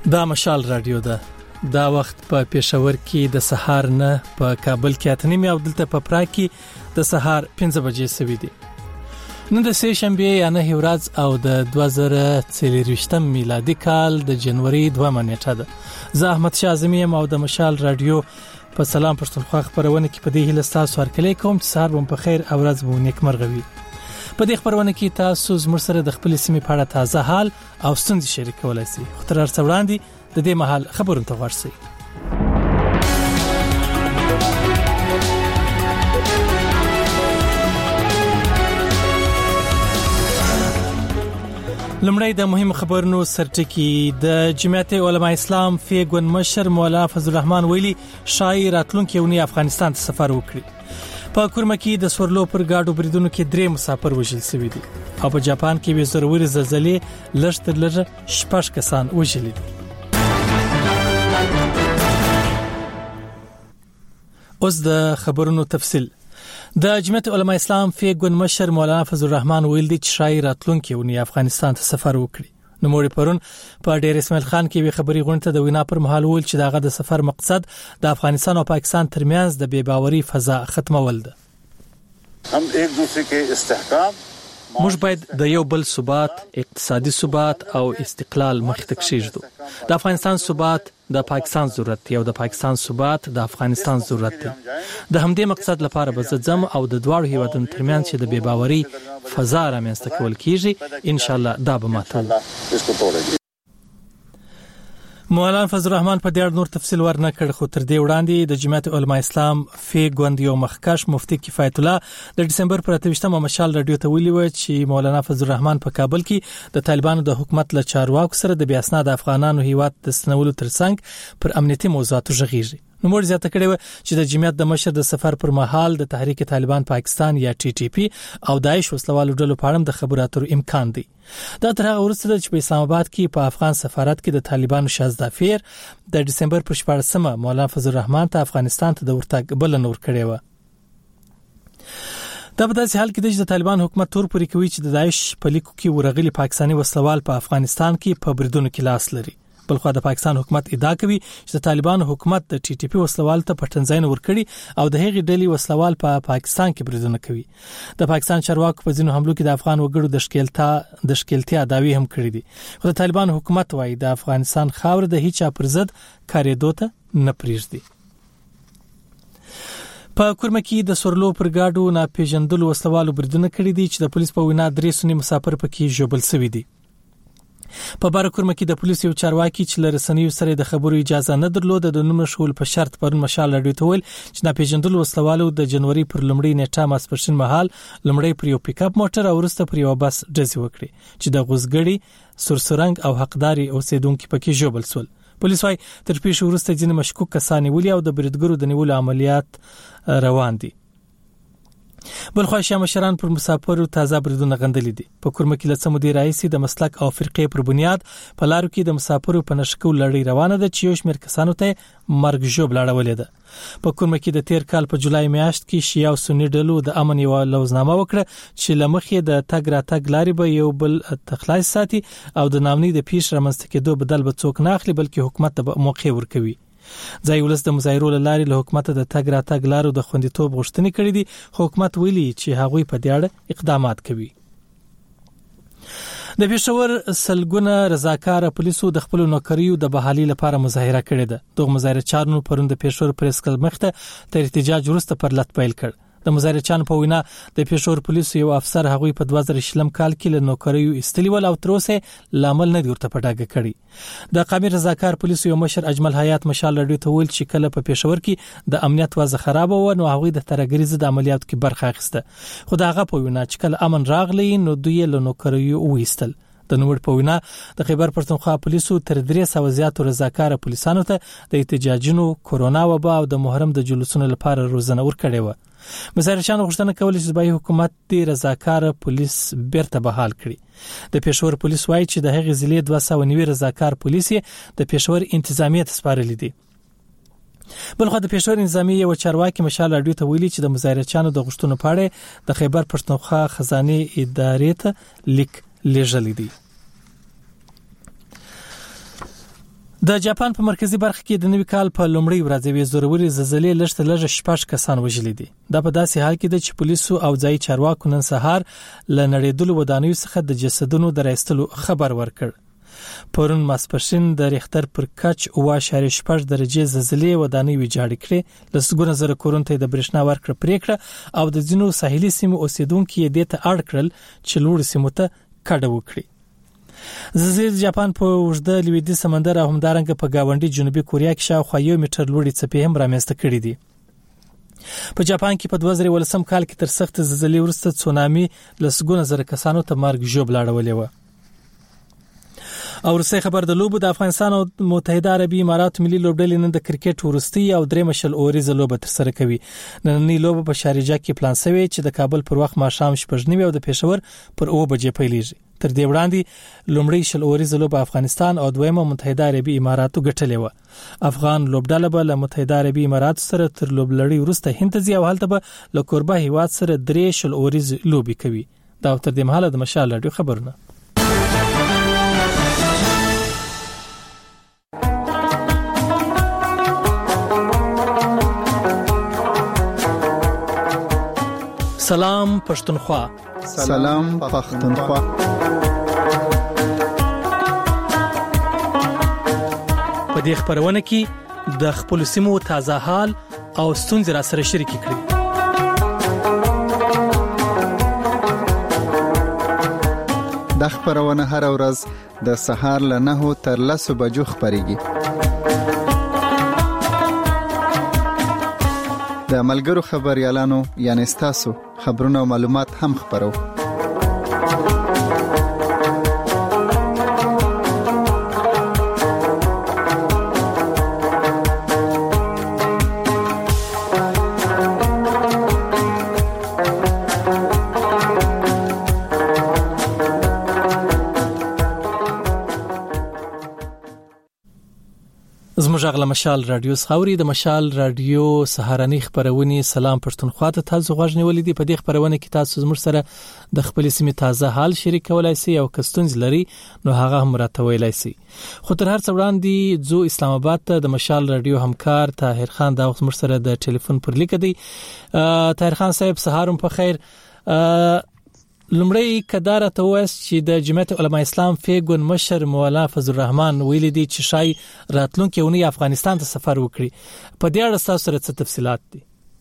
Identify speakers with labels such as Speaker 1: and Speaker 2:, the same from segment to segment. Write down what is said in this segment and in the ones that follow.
Speaker 1: دا مشال رادیو ده. دا وخت په پېښور کې د سهار نه په کابل کې 8:30 او دلته په پراګ کې د سهار 5 بجې سوي دي. نن د سه شنبه یا نه ورځ او د 2023 میلادي کال د جنوري 2 نیټه ده. زه احمد شاه اعظمي او د مشال رادیو په سلام پښتونخوا خبرونه کې په دې هیله تاسو هرکلی کوم چې سهار بم په خیر او ورځ مو نیکمرغه وي. په دې خبرونه کې تاسو زموږ سره د خپل سیمې په اړه تازه حال او ستونزې شریکولای شئ. خو تر هر څه وړاندې د دې مهال خبرونه ته ورسئ. لمړی د مهم خبرونو سرټکی. د جمعیت علماء اسلام فیګون مشر مولانا فضل الرحمن ویلي شاعر راتلونکي ونی افغانستان ته سفر وکړي. په کورمه کې د سورلو پر گاډو بریدونو کې 3 مسافر وژل شوي دي او په جاپان کې به ضروري زلزلې لږ تر لږه 6 کسان وژل دي. اوس د خبرونو تفصیل. د جمعیت علماء اسلام فیګون مشر مولانا فضل الرحمن ویل دي چې شاعر راتلونکي ونی افغانستان ته سفر وکړي. نو موري پرون په ډیر اسماعیل خان کې به خبري غونډه د وینا پر مهال ویل چې دغه د سفر مقصد د افغانستان او پاکستان ترمنځ د بې باوري فضا ختمول ده.
Speaker 2: هم ایک دوسرے کے استحکام
Speaker 1: موږ باید د یو بل ثبات، اقتصادي ثبات او استقلال مخ ته کشیږو. د افغانستان ثبات د پاکستان ضرورت دی او د پاکستان ثبات د افغانستان ضرورت دی. د همدې مقصد لپاره به زم او د دواړو هیوادونو ترمنځ چې د بې باوري فضا رامنځته کول کیږي ان شاء الله دا به ماته. مولانا فضل الرحمن په ډېر نور تفصیل ورنه کړ خو تر دې وړاندې د جمعیت علماء اسلام فیګوند یو مخکښ مفتی کفایت الله د ډسمبر پر 28 مشال رادیو ته ویلي و چې مولانا فضل الرحمن په کابل کې د طالبانو د حکومت له چارواکو سره د بیا اسناد افغانانو هیواد د ستنولو ترڅنګ پر امنیتي موضوعاتو غږیږي. نو موږ زیاته کړې و چې د جمعیت د مشر د سفر پر مهال د تحریک طالبان پاکستان یا ټي ټي پی او داعش وسلوالو ډلو په اړه د خبرو اترو امکان دی. دا تر هغه وروسته چې په اسلام آباد کې په افغان سفارت کې د طالبانو شازدافیر د ډسمبر په 14 مولانا فضل الرحمن ته افغانستان ته د ورتګ بلنه ورکړې و. دا په داسې حال کې چې د طالبان حکومت تور پورې کوي چې د داعش په لیکو کې ورغلي پاکستاني وسلوال په افغانستان کې په بریدونو کې لاس لري. بلخو د پاکستان حکومت ادعا کوي چې د طالبان حکومت د ټي ټي پی وسلوال ته پټنځاین ورکړي او د هغې ډلې وسلوال په پاکستان کې بریدونه کوي. د پاکستان چارواکو په ځینو حملو کې د افغان وګړو د شکلتیا داوی هم کړې دي. خو د طالبان حکومت وايي د افغانستان خاور د هیڅ پر ضد کاریدو ته نه پریږدي. په کورمه کې د سورلو پر گاډو ناپېژندلو وسلوالو بریدونه کړي دي چې د پولیس په وینا 3 سنی مسافر پکې ژوبل شوي دي. په بارکورمه کې د پولیسو چارواکي چې لرسنیو سره د خبرو اجازه نه درلوده د نوم شول په شرط پر مشال رادیو ته ویل چې ناپېژندلو وسلوالو د جنوري پر لمړی نیټه ماسپښین مهال لمړی پر یو پیک اپ موټر او ورسته پر یو بس ډزې وکړي چې د غوزګړي سرسرنګ او حقداري اوسیدونکو پکې ژوبل شول. پولیس وايي تر پیښو وروسته ځینې مشکوک کسان ولي او د بریدګرو د نیولو عملیات روان دي. بلخو شیا مشران پر مسافرو تازه بریدونه غندلې دي. په کورمه کې لڅ مدیر رئیس د مسلک او فرقې پر بنیاد په لارو کې د مسافرو په نشکو لړۍ روانه ده چې یو شمېر کسانو ته مرګ ژوب لاړولې ده. په کورمه کې د تیر کال په جولای میاشت کې شیا او سنی ډلو د امن یو لوزنامه وکړه چې لمخې د تګ را تګ لارې به یو بل تخلاص ساتي او د نامني د پیش رامنځته کېدو بدل به څوک نه اخلي بلکې حکومت ته موقع ورکوي. ځای ولس د مظاهرو لارې له حکومت د تګ را تګ لارو د خوندیتوب غوښتنې کړې دي. حکومت ویلي چې هغوی په دې اړه اقدامات کوي. د پېښور سلګونه رضاکار پولیسو د خپل نوکریو د بحالي لپاره مظاهره کړې ده. دغه مظاهرچیانو پرون د پېښور پریس کلب مخته تر احتجاج وروسته پر لټ پیل کړ. د مظاهرچیانو په وینا د پېښور پولیسو یو افسر هغوی په 2020 کال کې له نوکریو استلی ول او تر اوسه لامل نه دی ورته پټاګه کړی. د قومي رضاکار پولیسو یو مشر اجمل حیات مشال رادیو ته ویل چې کله په پېښور کې د امنیت وضع خراب و نو هغوی د ترګری ضد عملیاتو کې برخه اخیسته. خو داغه په وینا چې کله امن راغلی نو دوی له نوکریو وېستل. د نوموړ په وینا د خیبر پښتونخوا پولیسو تر 300 زیاتو رضاکار پولیسانو ته د احتجاجونو کورونا وبا او د محرم د جلوسونو لپاره روزنه ورکړې و. مظاهرچیانو غوښتنه کوله چې صوبایي حکومت د رضاکار پولیس بیرته بحال کړي. د پېښور پولیس وايي چې د هغې ضلع 290 رضاکار پولیس د پېښور انتظامیه ته سپارلي دي. بلخو د پېښور انتظامیه یو چارواکي مشال رادیو ته ویلي چې د مظاهرچیانو د غوښتنو په اړه د خیبر پښتونخوا خزانه ادارې ته لیک لېږلی دی. د جاپان په مرکزی برخه کې د نوي کال په لومړۍ ورځ یې زوروري زلزلې لږ تر لږه 6 کسان وژلي دي. دا په داسې حال کې ده چې پولیسو او ځایي چارواکو نن سهار ل نړیدلو ودانیو څخه د جسدونو د راایستلو خبر ورکړ. پرون ماسپښین د ریختر پر کچ 7.6 درجه زلزلې ودانۍ ویجاړې کړې. لسګونه زره کورونو د برېښنا ورکړه پریکړه او د ځینو ساحلي سیمو اوسیدونکو یې د ته اړ کړل چې لوړ سیمو ته کډه وکړي. زلزلې د جاپان په اوږده لویدیځ سمندر او همدارنګه په گاونډي جنوبي کوریا کې شاوخوا 1 میټر لوړې څپې هم رامنځته کړې دي. په جاپان کې په 2018 کال کې تر سخت زلزلې وروسته تسونامي لسګونه زره کسانو ته مرګ ژوبل اړولې و. او وروستي خبر د لوبو د افغانستان او متحده عربي امارات ملي لوبډلې نن د کرکټ وروستي او درې مشل اوريزه لوبه تر سره کوي. نننۍ لوبه په شارجه کې پلان شوی چې د کابل پر وخت ماښام 9:30 او د پېښور پر 9 بجې پیلېږي. تر دې وړاندې لومړی شل اوريزه لوبه افغانستان او دویمه متحده عربي اماراتو ګټلې و. افغان لوبډله به له متحده عربي امارات سره تر لوبلړۍ وروسته هند ته ځي او هلته به له کوربه هیواد سره 3 شل اوريزه لوبي کوي. دا تر دې مهاله د مشال رادیو خبرونه. سلام پښتونخوا.
Speaker 3: سلام پښتونخوا.
Speaker 1: په دې خبرونه کې د خپل سیمو تازه حال او ستونزې را سره شریک کړئ.
Speaker 3: د خبرونه هر ورځ د سهار له 9 تر 10 بجو خبريږي. د ملګرو خبريالانو یعنی ستاسو خبرونه او معلومات هم خبرو.
Speaker 1: زموږ غل مشال رادیو خاوري د مشال رادیو سهارنی خبرونه سلام پښتونخوا ته تاسو غوښنه ولیدي. په دې خبرونه کې تاسو زموږ سره د خپل سیمې تازه حال شریکولای شئ او کستونز لري نو هغه هم راتویلای شئ. خو تر هر څه وړاندې زو اسلام آباد ته د مشال رادیو همکار طاهر خان دا زموږ سره د ټلیفون پر لیک دی. طاهر خان صاحب سهارم په خیر. لمړی کدار ته وایي چې د جمعیت علماء اسلام فیګون مشر مولانا فضل الرحمن ویلي دي چې شای راتلونکي اونۍ افغانستان ته سفر وکړي. په دې اړه تاسو سره څه تفصيلات دي؟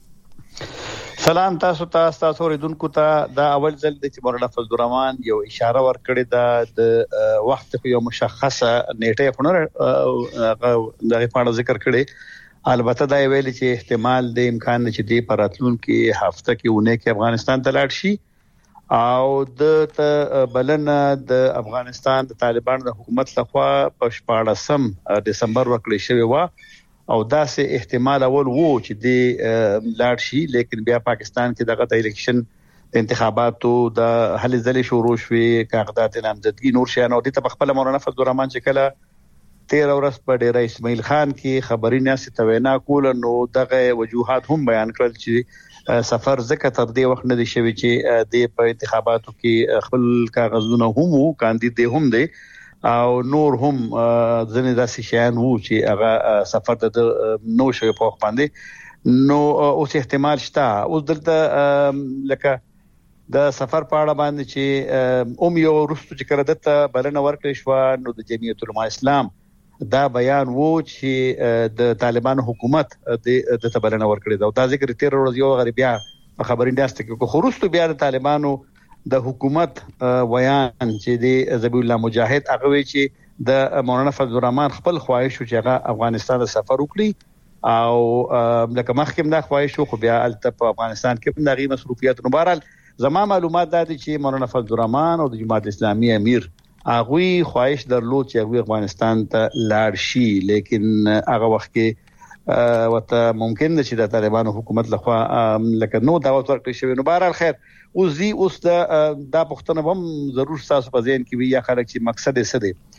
Speaker 4: سلام تاسو ریدونکو ته دا اول ځل د مولانا فضل الرحمن یو اشاره ورکړې ده د وخت یو مشخصه نیټه په نور د غوښنه ذکر کړي. البته دا ویل چې احتمال د امکان چې د پراتلونکي هفته کې ونه کې افغانستان ته لاړ شي او د بلنه د افغانستان د طالبان د حکومت لخوا په 14 دسمبر ورکړل شوی و او داسې احتمال اول وو چې د لاړ شي. لیکن بیا پاکستان کې دغه د الیکشن انتخاباتو د هلې ځلې شروع شوې کاغذات نامزدګي نور شي نو د خپل مولانا فضل الرحمن چې کله 13 ورځ په ډیره اسماعیل خان کې خبري ناسي توینا کول نو دغه وجوهات هم بیان کړل چې سفر زکه تر دې وخت نه دی شوی چې د په انتخاباتو کې خپل کاغذونه هم کاندید هم دي او نور هم ځنې داسې شیان وو چې هغه سفر د نو شوی په وخت باندې نو اوس احتمال شته. اوس دلته لکه د سفر په اړه باندې چې یو ورستو چې کړه دته بلنه ورکړې شو نو د جمعیت علماء اسلام دا بیان وو چې د طالبان حکومت د تبلنه ورکړي دا د ذکر 13 ورځې یو غریبیا خبرې ناشته کې خو وروسته بیا د طالبانو د حکومت ویان چې د ذبیح الله مجاهد هغه وی چې د مولانا فضل الرحمن خپل خواهش چې هغه افغانستان ته سفر وکړي او لکه مخکې دا خواهش خو بیا الته په افغانستان کې د غي مصروفیت نو بهرحال زما معلومات دا دي چې مولانا فضل الرحمن او د جماعت اسلامي امیر هغه خواهش درلود چې هغه افغانستان ته لاړ شي. لیکن هغه وخت کې وته ممکن ده چې د طالبانو حکومت لخوا لکه نو دعوت ورکړي شوی نو بهرحال خیر اوس دا پښتنه هم ضرور تاسو په ذهن کې وي یا خلک چې مقصد یې څه دی.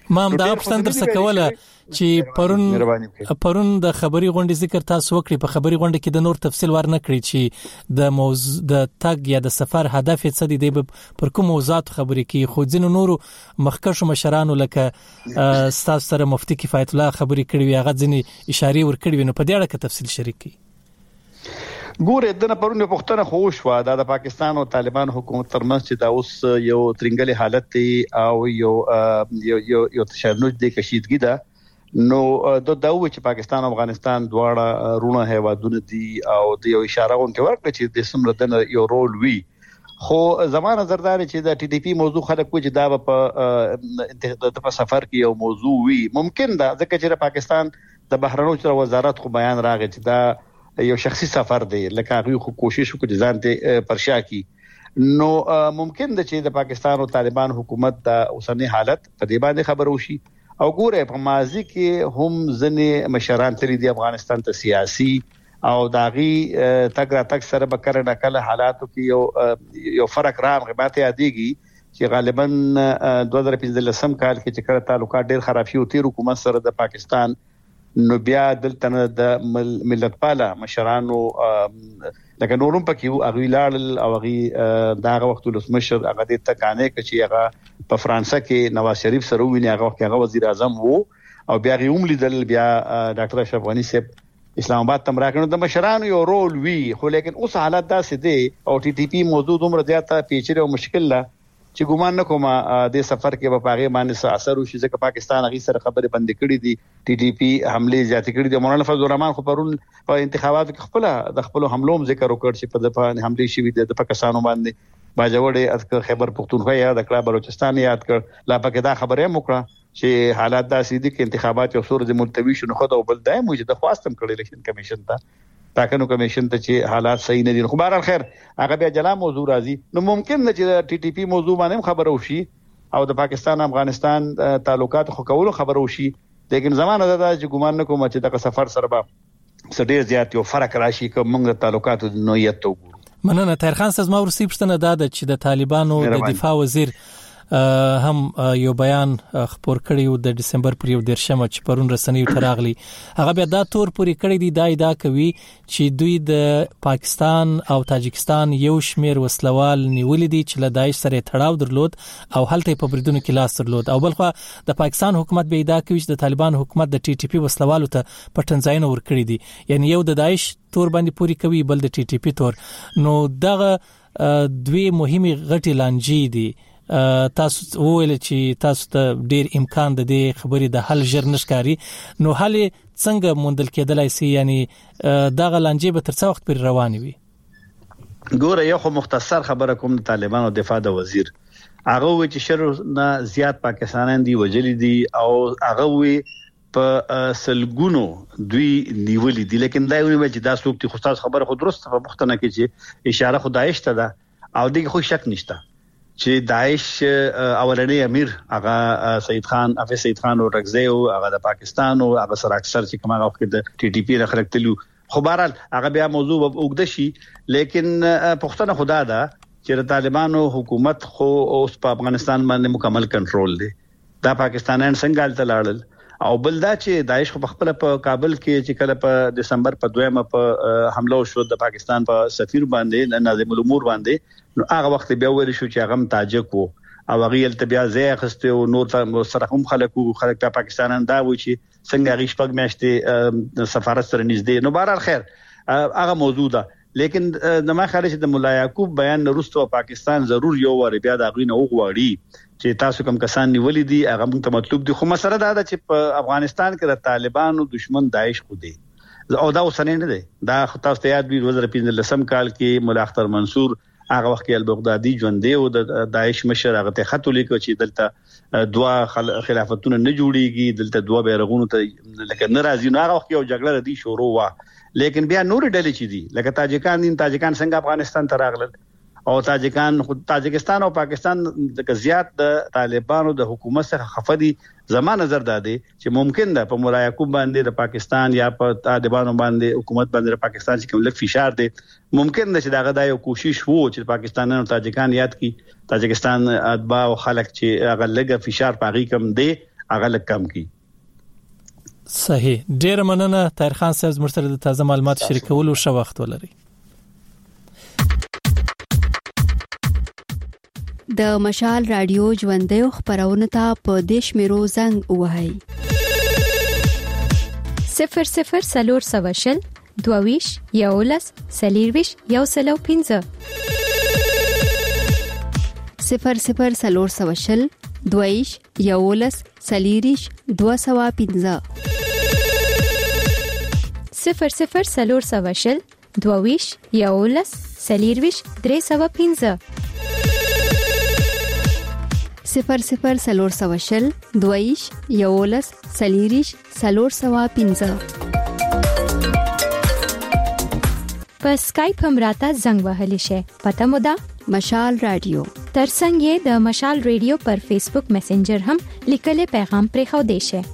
Speaker 1: ما هم دا پښتنه درڅ کوله چې پرون د خبري غونډې ذکر تاسو وکړي په خبري غونډه کې د نور تفصیل ورنه کړی چې د موضوع د تګ یا د سفر هدف څه دی پر کوم موضوعات خبري کې خو ځینو نورو مخکښو مشرانو لکه استاد سره مفتي کفایت الله خبري کړي وي هغه ځینې اشاره ور کړی نو په دې اړه کې تفصیل شریک کړي.
Speaker 4: ګوره دنه پرونه پښتنه خوش و د پاکستان او طالبان حکومت ترمنځ چې دا اوس یو ترنګلي حالت دی او یو تشنج دی کشیدګي ده نو د داوی چې پاکستان او افغانستان دواړه رونه هیوادونه دي او د یو اشاره غونډه ورکړه چې د سمره د یو رول وی خو زمانه زردار چې د ټي ټي پی موضوع خلک کوجه دا په سفر کې یو موضوع وی ممکن ده ځکه چې پاکستان د بهرنیو چارو وزارت خو بیان راغی چې دا یو شخصي سفر دی لکه هغه خو کوشش وکړي ځان ته پرشا کی نو ممکن ده چې د پاکستان او طالبان حکومت د اوسنی حالت په دې باندې خبر وشي او ګوره په ماضي کې هم ځنې مشران تللی دي افغانستان ته سیاسي او داغي تک سره به کړه نکله حالاتو کې یو فرق راغی ماته یادېږي چې غالبا 2015 کال کې چې کړه تعلقات ډېر خراب شي او تیر حکومت سره د پاکستان نو بیا دلته د ملت پاله مشرانو لکه نورم پکې او غویلال او غي داغه وخت ولس مشر هغه د تکانه کې چې هغه په فرانسه کې نواز شریف سره ویني هغه وزیر اعظم وو او بیا غي لیدل بیا ډاکټر اشرف غنی صاحب اسلام آباد تم راکنه د مشرانو یو رول وی خو لیکن اوس حالت داسې دي او ټي ټي پی موضوع دومره زیاته پیچیده او مشکل ده چې ګومان نکوم د سفر کې په پاغه باندې څه اثر وشي ځکه پاکستان هغه سره خبرې بند کړې دي ټي ټي پی حمله زیات کړې دي مولانا فضل الرحمن خو پرون په انتخاباتو کې خپل حملو ذکر وکړ چې په حمله شي د پاکستانو باندې باجوړې خیبر پختونخوا یاد کړ بلوچستان یاد کړ لا پکې دا خبره موکړه چې حالات داسې دي چې انتخابات یو سورز ملتوي شنو خو دا بل دای موجوده د خواستم کړی الیکشن کمیشن ته ټاکنو کمیشن ته چې حالات صحیح نه دي خو بهر خیر هغه بیا جلا موضوع راځي نو ممکن ده چې ټي ټي پی موضوع باندې خبرو شي او د پاکستان افغانستان تعلقات خو کولو خبرو شي لیکن زمانه ده چې ګومان نکوم چې د سفر سره به ډېر زیات یو فرق راشي کوم موږ تعلقات د نوعیت ته وګورو.
Speaker 1: مننه طاهرخان صاحب ما ورسې پښتنه ده چې د طالبانو د دفاع وزیر هم یو بیان خبر کړی و د دسمبر پر 10 چې پرون رسنیو تراغلی هغه بیا دا تور پوری کړی دی دا ادعا کوي چې دوی د پاکستان او تاجکستان یو شمیر وسلوال نیولې دي چې له داعش سره تړاو درلود او هلته په بریدونو کې لاس درلود او بلخو د پاکستان حکومت به ادعا کوي چې د طالبان حکومت د ټي ټي پی وسلوالو ته پټنځاینه ور کړی دي یعنی یو د داعش تور باندې پوری کوي بل د ټي ټي پی تور نو دغه دوی مهمه غټي لانجې دي تاسو وویل چې تاسو ته ډیر امکان د دې خبرې د حل ژر نشکاري نو حل څنګه موندل کېدلای شي یعنی دغه لانجې به تر څو وخت پر روانې وي.
Speaker 4: ګوره یو خو مختصر خبره کوم د طالبانو دفاع د وزیر هغه وی چې شر نه زیات پاکستانیان دی وجلی دي او هغه وی په سلګونو دوی نیولې دي لیکن دا یو چې دا څوک ته خو خبره خو درسته په مختنه کې چې اشاره خدایش ته ده او دغه خو شک نشته چې داعش اولنی امیر هغه سید خان افیس سید خان او رغزی او هغه د پاکستان او هغه سره اکثر چې کومه وخت د ټي ټي پی راخلک تلو خو بهرحال هغه بیا موضوع وګد شي لیکن پښتنه خدا دا چې د طالبانو حکومت خو اوس په افغانستان باندې مکمل کنټرول دی دا پاکستانیان څنګه تلل او بل دا چې داعش په خپل په کابل کې چې کله په دسمبر په 2 په حمله شو د پاکستان په سفیر باندې ناظم الامور باندې نو هغه وخت بیا ویل شو چې هغه تاجک وو او هغه التبیا زی خسته او نور سره هم خلک په پاکستان دا و چې څنګه غیش پګ میاشتې سفارت سره نږدې نو بهر خیر هغه موضوع ده لیکن د ما خارج د مولا یعقوب بیان نورستو پاکستان ضرور یو ور بیا دا غوینه وغواړي چې تاسو کوم کسان نیولې دي هغه موږ ته مطلوب دي خو مسله دا ده چې په افغانستان کې د طالبانو دشمن داعش خو دی او دا وسنه نه دی دا تاسو ته یاد وي 2015 کال کې مولا اختر منصور هغه وخت کې البغدادي ژوند دی او د داعش مشر هغه ته خط لیکو چې دلته دوا خلافتونه نه جوړیږي دلته دوا بیرغونو ته لکه ناراضي نه هغه وخت یو جګړه دی شروع وا لیکن بیا نور ډلې چي دي لکه تاجکان څنګه افغانستان ته راغلل او تاجکستان او پاکستان د زیات د طالبانو د حکومت څخه خفدي زما نظر دادي چې ممکن ده په مولا یعقوب باندې د پاکستان یا په طالبانو باندې حکومت باندې د پاکستان چې کوم لږ فشار دي ممکن ده چې دا یو کوشش وو چې پاکستانیانو او تاجکان یاد کی تاجکستان اتباع او خلک چې هغه لږه فشار پاغي کم دي هغه لږ کم کی.
Speaker 1: صحیح. ډیر مننه طاهر خان صاحب زموږ سره د تازه معلومات شریکولو شو وخت ولري.
Speaker 5: د مشال رادیو ژوندۍ خبرونه ته په دیش میرو زنګ وهاي
Speaker 6: 00 22 11 سلیرویش یو سلو 15
Speaker 5: 00 22 11 سلیریش 215
Speaker 6: 00 22 11 سلیرویش 315
Speaker 5: 00 22 11 سلیریش 415
Speaker 6: په اسکایپ هم راته زنګ وهلی شي. پته مو ده
Speaker 5: مشال رادیو.
Speaker 6: ترڅنګ یې د مشال رادیو پر فیسبوک میسنجر هم لیکلي پیغام پرې خو دی شي.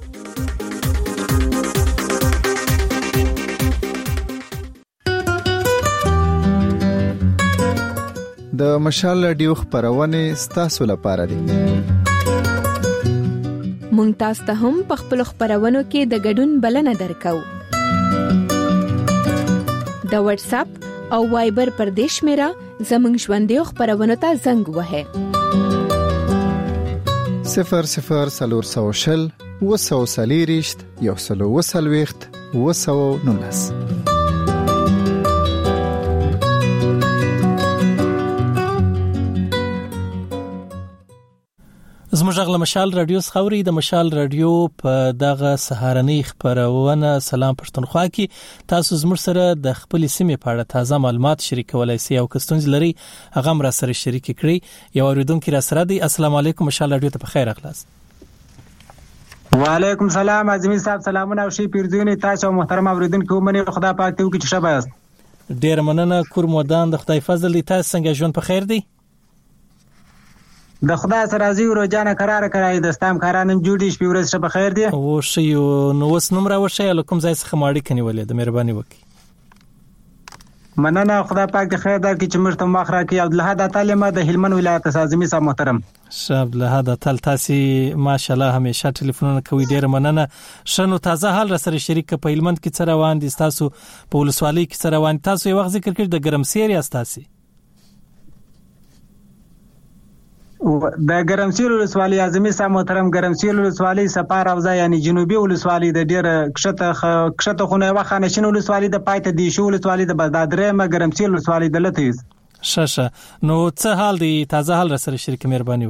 Speaker 3: د مشال رادیو خبرونه ستاسو لپاره دي.
Speaker 7: مونږ تاسو ته هم په خپل خبرونو کې د ګډون بلنه درکو. د واتس اپ او وایبر پر دیش میرا زمنګ ژوندۍ خبرونه ته زنګ وهه
Speaker 3: 00 240 120 219.
Speaker 1: زموږ غل مشال رادیو خوري د مشال رادیو په دغه سهارنی خبرونه سلام پښتونخوا کې تاسو زموږ سره د خپل سیمې په اړه تازه معلومات شریکولای شئ او کستونز لري هغه را سره شریک کړئ. یو اوریدونکو را سره دی. السلام علیکم مشال رادیو ته په خیر اخلاص.
Speaker 8: وعلیکم سلام عظیم صاحب سلامونه او شی پیرزونی تاسو محترم اوریدونکو منی خدا پاک ته وکړي چې شباست.
Speaker 1: ډیر مننه کور مودان د خدای فضل دی. تاسو څنګه ژوند په خیر دی؟
Speaker 8: د خدای سره راضي او روزانه قرار کړای د استام کارانم جوړی شپې ورځ په خیر دی.
Speaker 1: او شی نو وس نمبر او شی لکم ځای څخه ماړی کني ولې د مهرباني وکي.
Speaker 8: مننه خدای پاک د خیر درکړي چې موږ ته مخ راکړي. عبدالحد تعلیم د هلمند ولایت اعظمي صاحب محترم.
Speaker 1: عبدالحد تل تاسو ماشاءالله همیشه ټلیفونونه کوي. ډیر مننه. شنو تازه حال را سره شریک په هلمند کې څه روان دي؟ تاسو په ولسوالۍ کې څه روان؟ تاسو یو وخت ذکر کړی د ګرمسیر یاستاسي
Speaker 8: د ګرمسیر ولسوالۍ اعظمي صاحب محترم. ګرمسیر ولسوالۍ سپار اوزا یعنی جنوبي ولسوالۍ د ډیر کښته خونه وخانه شنو ولسوالۍ د پایته دی شو ولسوالۍ د بدادره م ګرمسیر ولسوالۍ د لته
Speaker 1: شاشه. نو څه حال دی؟ تازه حال را سره شریک مهرباني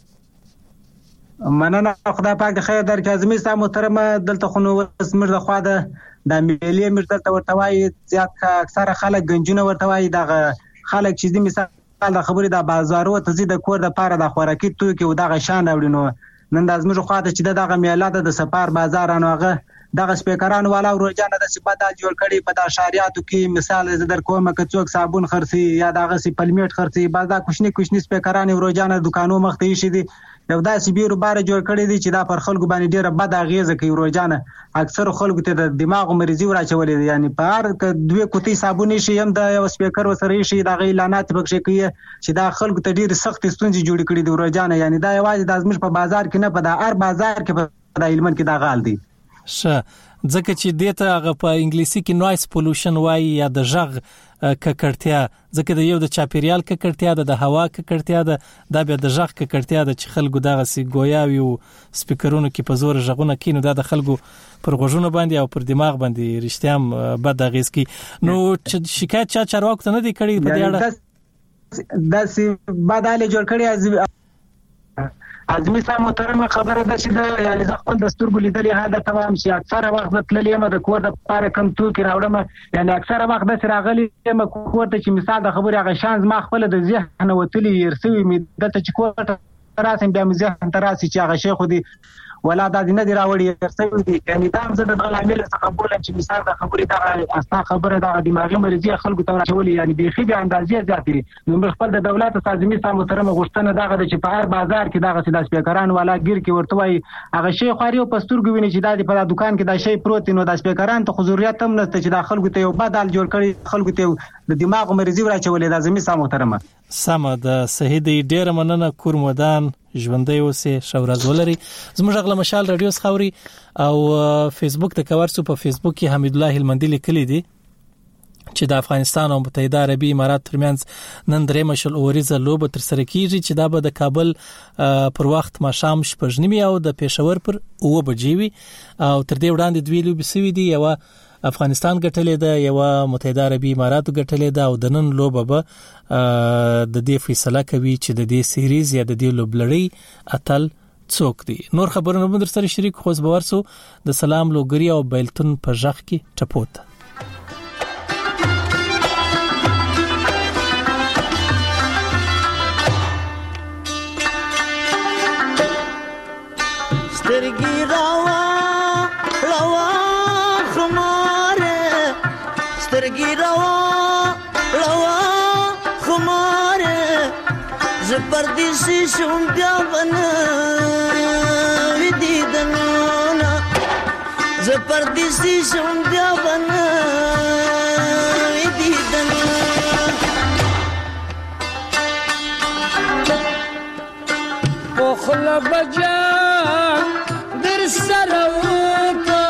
Speaker 1: وکړه.
Speaker 8: مننه خدای پاک د خیر درکړي اعظمي صاحب محترم. دلته خو نو اسمر د خوا د میلې مرته ورتوي زیات اکثره خلک گنجونه ورتوي د خلک چې د مثال د خبرې د بازارو ته زی د کور د پاره د خوراکي توکي او دغه شان اورینو نن د ازمر خواته چې دغه میلاد د سپار بازار انوغه دغه سپیکران والا روزانه د سپاده جوړ کړي په د شریعتو کې مثال ز در کومه که څوک صابون خرڅي یا دغه سی پلمیټ خرڅي بعضا کوشنی سپیکران روزانه دکانو مخته شي دي یو داسې بیرو بار جوړ کړي دي چې دا پر خلکو باندې ډیره بد اغیزه کوي. روزانه اکثر خلکو ته د دماغ مریضي وراچولې یعنی په هر دوه کوټي صابون شي هم د یو سپیکر وسره شي دغه اعلانات پکې کوي چې دا خلکو ته ډیره سخت ستونزې جوړ کړي دي روزانه. یعنی دا یوازې د ازمر په بازار کې نه په د هر بازار کې په د علمن کې دا غال دي.
Speaker 1: ځکه چې دته هغه په انګلیسي کې نوایس پولوشن وایي یا د ژغ ککړتیا، ځکه د یو د چاپیریال ککړتیا د هوا ککړتیا د بیا د ژغ ککړتیا د چې خلکو دغه سی ګویاوي او سپیکرونو کې په زور ژغونه کینو د خلکو پر غوږونو باندې او پر دماغ باندې رښتیا بد اغیز کی. نو شکایت چا چارواکو ته نه دی کړی په دې اړه؟
Speaker 8: داسې بداله جوړ کړی اعظمي صاحب محترم خبره ده چې د یعنی خپل دستور ګلیدلې هدا تمام شي. اکثره وخت تللې ما د کور د پاره کم تو کې راوړم یعنی اکثره وخت د راغلي ما کور ته چې مثال د خبره هغه شانز ما خپل د ذهن وتلی يرسوي مې د ته چې کور ته راسم بیا مې ذهن تراسي چې هغه شیخ دی ولا د دې نه دی راوړي يرسوي دي یعنی دا هم زه د عامل څخه بولم چې مثال د خبره دا استا خبره د دماغي مریضي خلکو ته راولي یعنی بيخي به اندازې زیاتې نو خپل د دولت اعظمي صاحب محترم غوښتنه دغه چې په هر بازار کې دغه سیده سپیکران والا ګیر کې ورته وای هغه شی خوري او پستور ګوینه چې د په دکان کې دا شی پروت نو د سپیکران ته حضوریت هم نشته چې د خلکو ته یو بدل جوړ کړي خلکو ته د دماغ مریضي راچولې د زمي سم محترمه
Speaker 1: سم د صحیح دی ډیر مننه کورمدان ژوندۍ اوسه شورز ولري زموږ غل مشال رادیو خوري او فیسبوک ته کورسو په فیسبوک کې حمید الله هلمندي لیکلی دی چې د افغانستان او متحده عربي امارات ترمنځ نن درې مشل اوریزه لوب تر سره کیږي چې دا به د کابل پر وخت ماښام شپږنیمه او د پېښور پر 9 بجې وي او تر دې وړاندې دوی لوب سوي دي یو افغانستان ګټلې ده یو متحده عربي امارات ګټلې ده او د نن لوب به د دې فیصله کوي چې د دې سیریز یا د دې لوب لړۍ اتل څوک دي نور خبرونه به در سره شریک خوځ باورسو د سلام لوګری او بیلتون په ځخ کې ټپوت
Speaker 9: سترګي راوا خماره سترګي راوا خماره زپردیسی شوم بیا بنا ودیدنونا زپردیسی شوم بیا بنا ودیدنونا پخلا بجا در سروکا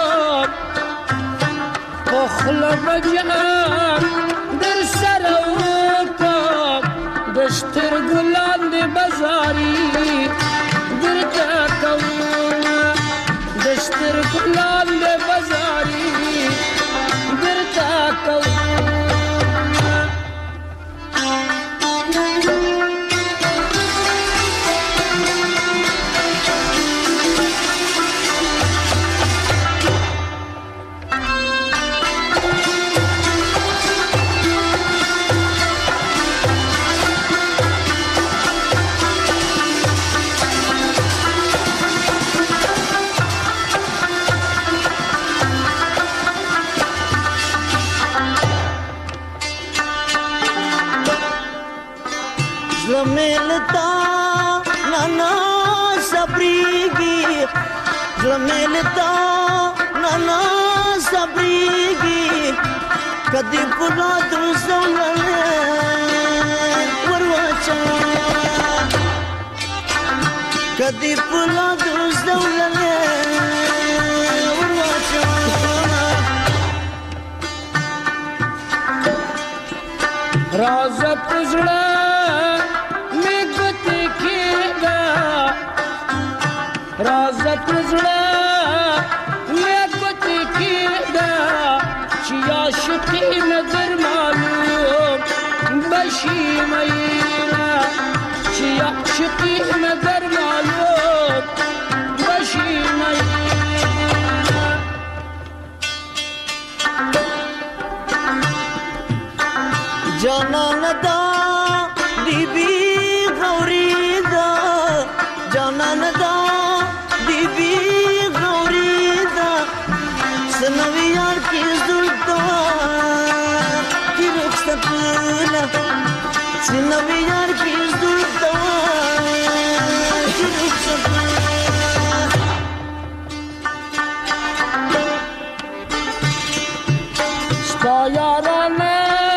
Speaker 9: پخلا بجا در سروکا دشتر گلان دی بازاری در تاکونا دشتر گلان دی بازاری در تاکونا मिलता नाना सबरीगी मिलता नाना सबरीगी कदी पुरा दुसौलने वरवाचा कदी पुरा दुसौलने वरवाचा राज पुजड़ा رازت زړه مې کوتي کېدا چې عاشقي نظر معلوم بشي مېنا چې عاشقي نظر معلوم بشي مېنا جانان دا بیبي غوري دا جانان دا سنویار کی زلطان کی رخصت پولا سنویار کی زلطان کی رخصت پولا ستا یارانا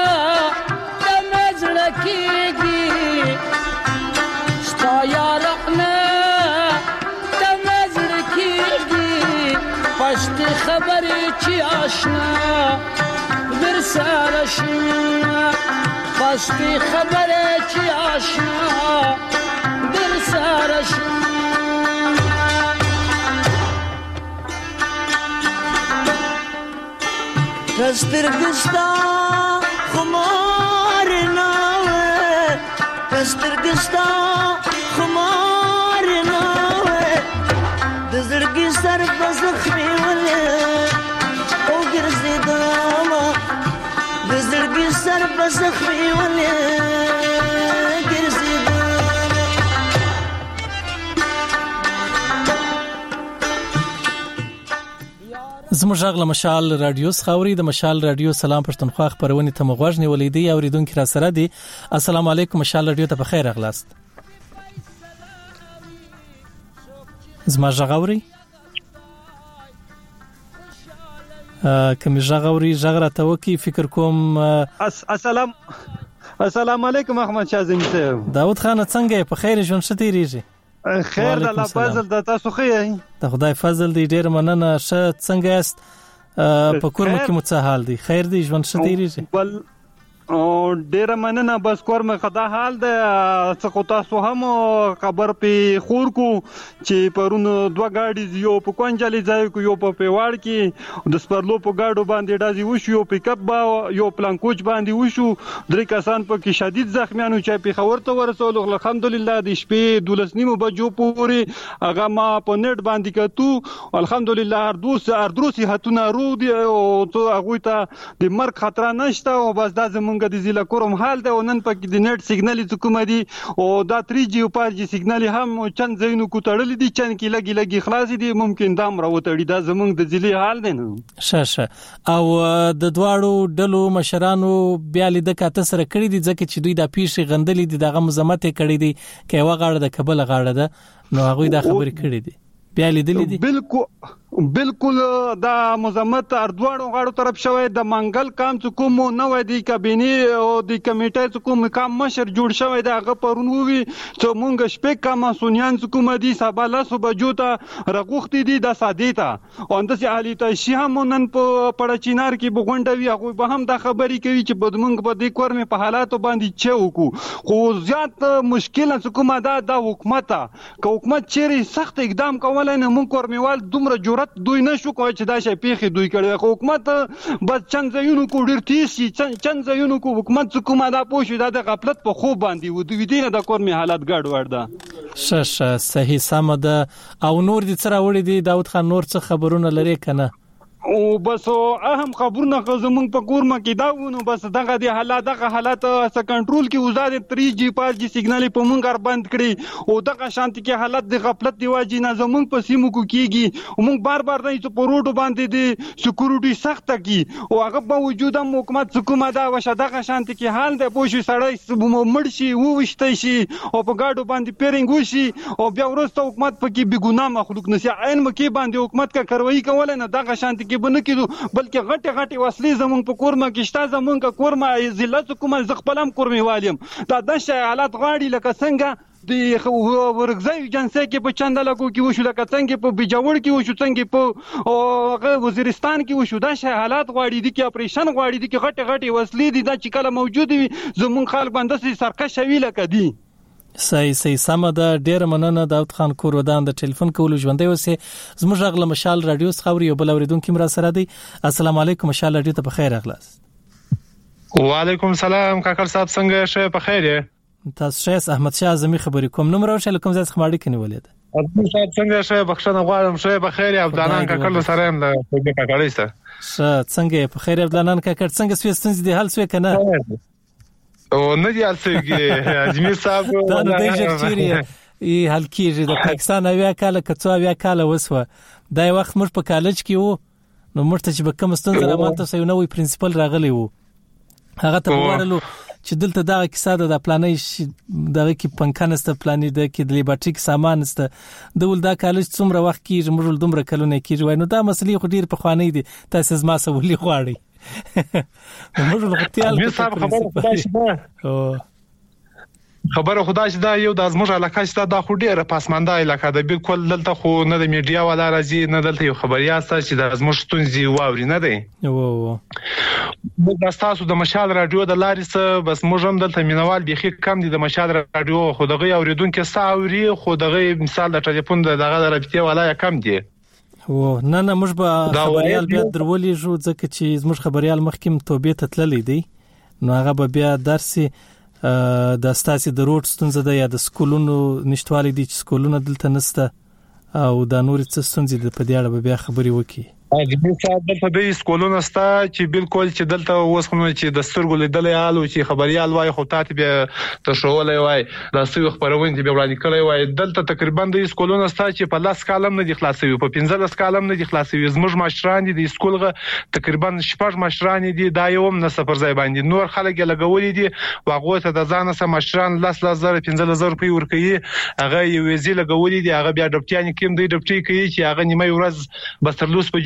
Speaker 9: دمز رکیگی ستا یارانا دمز رکیگی پشت خبری چی آشنا در سرشنا پشت خبری چی آشنا در سرشنا کسترگستا خمار ناوه کسترگستا خمار ناوه دزرگی سر بزخمی ولی او گرزی داما دزرگی سر بزخمی ولی گرزی داما
Speaker 1: زموږ غل مشال رادیو خوري د مشال رادیو سلام پښتونخوا خبرونه ته مغوښ نیولې دي او ریدونکو را سره دي السلام علیکم مشال رادیو ته بخیر اغلاست زما غوري کوم ژغوري ژغرته وکي فکر کوم.
Speaker 10: السلام علیکم احمد شاه زمي صاحب.
Speaker 1: داود خان څنګه په خیر ژوند شتيریږي؟
Speaker 10: خیر د الله فضل د تاسو خو یې د
Speaker 1: خدای فضل دی ډیر مننه. شه څنګه است په کورم کې مو څه حال دی؟ خیر دی ژوند شتيریږي؟
Speaker 10: او ډیر مننه بس کورم خدا حال ده. څه تاسو هم خبر په خور کو چې پرون دوه گاډي یو په کونجلي ځای کو یو په پیواړ کې د سپرلو په گاډو باندې ډازي وشو، یو پیک اپ یو پلان کوچ باندې وشو، درې کسان په کې شدید زخمیانو چې په خبر ته ورسول. الحمدلله د شپې 12:30 بجو پورې هغه ما په نت باندې کتو. الحمدلله هر دوه هتونه رو دي او ته هغه ته د مرګ خطر نشته. او بس دا زمونږ د ضلع کورم حال ده. نن پکې د نت سیګنال کوم دي او دا 3G او 5G سیګنال هم چند ځایونو کو تړل دي، چند کې لګي خلاص دي، ممکن دا امر وتړي. دا زمونږ د ضلع حال دی نه.
Speaker 1: شه او د دواړو ډلو مشرانو بیا لید کاته سره کړی دي ځکه چې دوی د پیښې غندلې دي، دغه مزمت کړی دي کې وغاړه د کبل غاړه ده نو هغه دا خبرې کړې دي بیا لیدلې دي.
Speaker 10: بالکل دا مزمت اردوړو غاړو طرف شوی. د منګل کام چې کوم نو دی کابینه او د کمیټې چې کوم کام مشر جوړ شوی دا غ پرون وی چې مونږ شپې کام سونیان چې کوم دي سبا لا صبح جوته رغوختي دي د سادیتا او اندسي علي ته شي هم نن په پړچینار کې بغونډوي. هغه به هم دا خبرې کوي چې بدمنګ په دې کور مې په حالاتو باندې چې وکړو. خو زیات مشکل چې کوم دا حکومت که حکومت چیرې سخت اقدام کولای نه مونږ کورمیوال دومره جرأت دوی نشو کوي چې دا شي پیخي دوی کړي. خو حکومت بس چند ځایونو کو ډیر تیز شي، چند ځایونو کو حکومت کومه دا پوښي دا د غفلت په خوب باندې و دوی دینه د کورمي حالت ګډ ور ده.
Speaker 1: شه صحیح سم ده. او نور دي سره وړي دي داود خان نور څه خبرونه لري کنه؟
Speaker 10: او بس اهم خبرونه زمونږ په کورما کې دا ونه بس دغه د حالات څخه کنټرول کې وزاد 3G 5G سیګنال په مونږ غر بند کړي او دغه شانتي کې حالت د غفلت دی واجی نه زمونږ په سیمو کې او مونږ بار نه چې په روډو باندې د سکیورټي سخت کی او هغه په وجود حکومت حکومت دا وشه دغه شانتي کې حال د پوښي سړی مرشي وښتي شي او په گاډو باندې پیرنګ وشي او بیا ورسته حکومت پکې بګونام مخلوق نشي عین مکه باندې حکومت کا کاروایی کول نه دغه شانتي بنه کېدو بلکې غټه وسلې زمونږ په کورما کې شته. زمونږ کورما ضلع حکومت زغپلم کورمي والیم دا د حالات غاړي لکه څنګه د ورغځي جنسي کې په چندلکو کې وشو، لکه څنګه په بجاوړ کې وشو، څنګه په وزیرستان کې وشو. دا حالات غاړي دي کې اپریشن غاړي دي کې غټه وسلې دي دا چې کله موجود وي زمونږ خلک باندې سرکشه وی لکه دي.
Speaker 1: صحیح سم ده. ډیر مننه داود خان کورودان د ټلیفون کولو ژوندې وسه زموږ غل مشال رادیو خبري یو بل اوریدونکو مرا سره دی. السلام علیکم مشال رادیو ته په خیر اغلاس.
Speaker 11: وعلیکم السلام کاکړ صاحب څنګه شه په خیر یې؟
Speaker 1: تاسو شه احمد شاه زمي خبري کوم نوم راوښه کوم ځای خبري کني ولید
Speaker 11: احمد شاه څنګه شه بخښنه غواړم شه په خیر یې عبدالان کاکړ سره هم د کاکړی سره
Speaker 1: شه څنګه په خیر عبدالان کاکړ څنګه سويستنځ دي حل سوي کنه
Speaker 11: او نه دی الڅږي اجمیر صاحب
Speaker 1: دا د دې چیرې ای حل کیږي د پاکستان اویا کال کڅو اویا کال وسوه دا وخت موږ په کالج کې وو نو موږ ته چې به کوم ستونزه رامنځته شي نو پرنسپل راغلی وو هغه ته وړلو چې دلته دا کیسه د پلانې دغه کې پنکانسته پلانې د کې د لیبرټیک سامان است د ولدا کالج څومره وخت کې موږ دومره کلونه کې وای نو دا مسلې خو ډیر په خوانې دي تاسو زما سوالي غواړي موږ وختیال
Speaker 11: خبره خدای چې دا یو د ازموږ علاقه چې دا خو ډیره پاسمانده علاقه ده بالکل دلته خو نه د میډیا ولا راځي نه دلته یو خبریا است چې د ازموږ ستونزې واوري نه دی موږ تاسو د مشال رادیو د لارې څخه بس موږ هم دلته مینوال بيخي کم دي د مشال رادیو خو دغه اوریدونکو ساوري خو دغه مثال د ټلیفون دغه رابطه ولا کم دي
Speaker 1: و نه موږ به خبريال بیا درولې جو ځکه چې موږ خبريال مخکیم توبې ته تللې دي نو هغه به بیا درسي د استاسي د روډ ستونزه ده یا د سکولونو نشټوالي دي چې سکولونه دلته نسته او د نور څه ستونزې د په دې اړه بیا خبري وکي
Speaker 11: اجمه صاحب دلته د سکولونو ستا چې بالکل چې دلته اوس خو چې د سترګو لیدلې حالو چې خبريال وای خو تاسو به تشولې وای د سوي خبرونه به وړاندې کړی وای دلته تقریبا د سکولونو ستا چې په لاس کالم نه دي خلاصوي په 15 کالم نه دي خلاصوي زموږ ماشران دي د سکولغه تقریبا شپږ ماشران دي دا یو هم نه سفر ځای باندې نور خلک لګولې دي واغه ته د ځان سره ماشران لاس 15000 روپۍ ورکوي هغه یو ویزه لګولې دي هغه بیا ډپټیان کېم دی ډپټي کوي چې هغه نیمه ورځ بس تر لوس په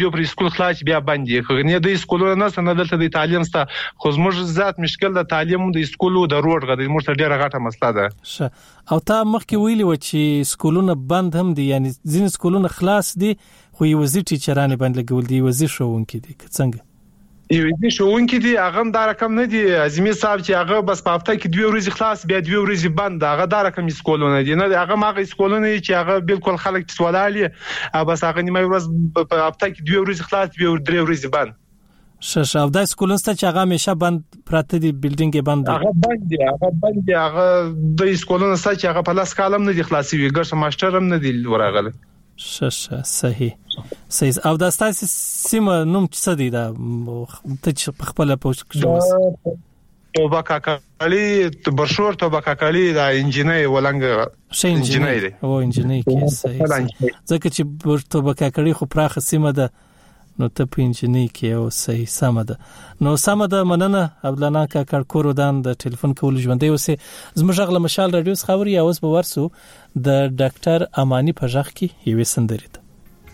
Speaker 11: یو پر سکول خلاص بیا باندې خو نه د سکولونو نه دلته د تعلیم ستا خو زموږ ذات مشکل د تعلیم د سکولو د روډ غوډه موږ ډیره غټه مسله ده.
Speaker 1: او تا مخکې ویلي و چې سکولونه بند هم دي، یعنی ځینې سکولونه خلاص دي خو یوازې ټیچرانې باندې لګول دي، یوازې ښوونکي دي که څنګه؟
Speaker 11: یوازې ښوونکي دي، هغه هم دا رقم نه دي عظیمي صاحب چې هغه بس په هفته کې 2 ورځې خلاص بیا 2 ورځې بند، هغه دا رقم سکولونه دي نه، هغه ماغه سکولونه چې هغه بالکل خلک چې سوالالي بس هغه نیمه ورځ په هفته کې 2 ورځې خلاص 2 ورځې بند.
Speaker 1: او دا سکولونه چې هغه همیشه بند پراته دي، بلډینګ بند دي،
Speaker 11: هغه بند دي، هغه د سکولونه چې هغه په لاس کالم نه دي خلاصي وي، ګرځه ماستر هم نه دي ورغله.
Speaker 1: صحیح. او دا ستاسو سیمه نوم څه دی؟ دا ته په خپل پوښتنه
Speaker 11: توبه کاکالي برشور توبه کاکالي دا انجینیر ولنګ انجینیر
Speaker 1: او انجینیر کې صحیح ځکه چې توبه کاکالي خو پراخه سیمه ده نو ته په انجینیر کې او صحیح سم ده. نو سم ده، مننه عبدالله کاکړ کوردان د ټلیفون کول ژوندې اوسه. زموږ غل مشال رادیو خبري اوس به ورسو د ډاکټر امانی په ځخ کې یوې سندرې ده.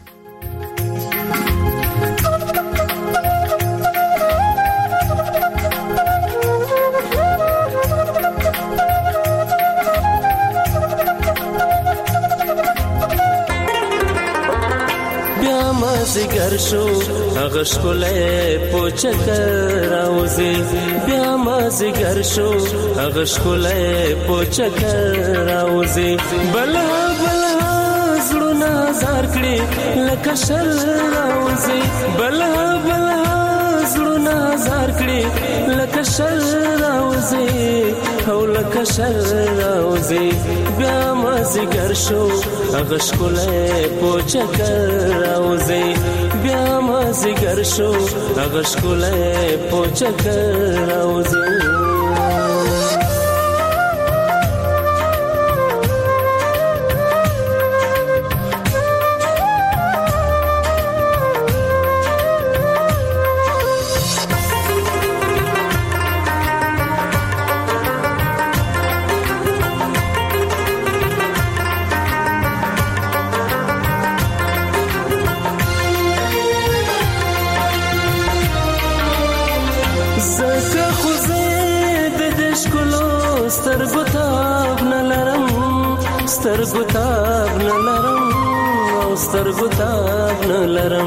Speaker 12: مازیګر شو هغه ښکلی په چکر راوځي، بیا مازیګر شو هغه ښکلی په چکر راوځي، بلا بلا زړونه زار کړي لکه شل راوځي، بلا بلا زړونه زار کړي لکه شل راوځي او لکه شل راوځي، بیا مازیګر شو هغه ښکلی په چکر راوځي، بیا مازیګر شو هغه ښکلی په چکر راوځي. سترګو تاب نه لرم او سترګو تاب نه لرم،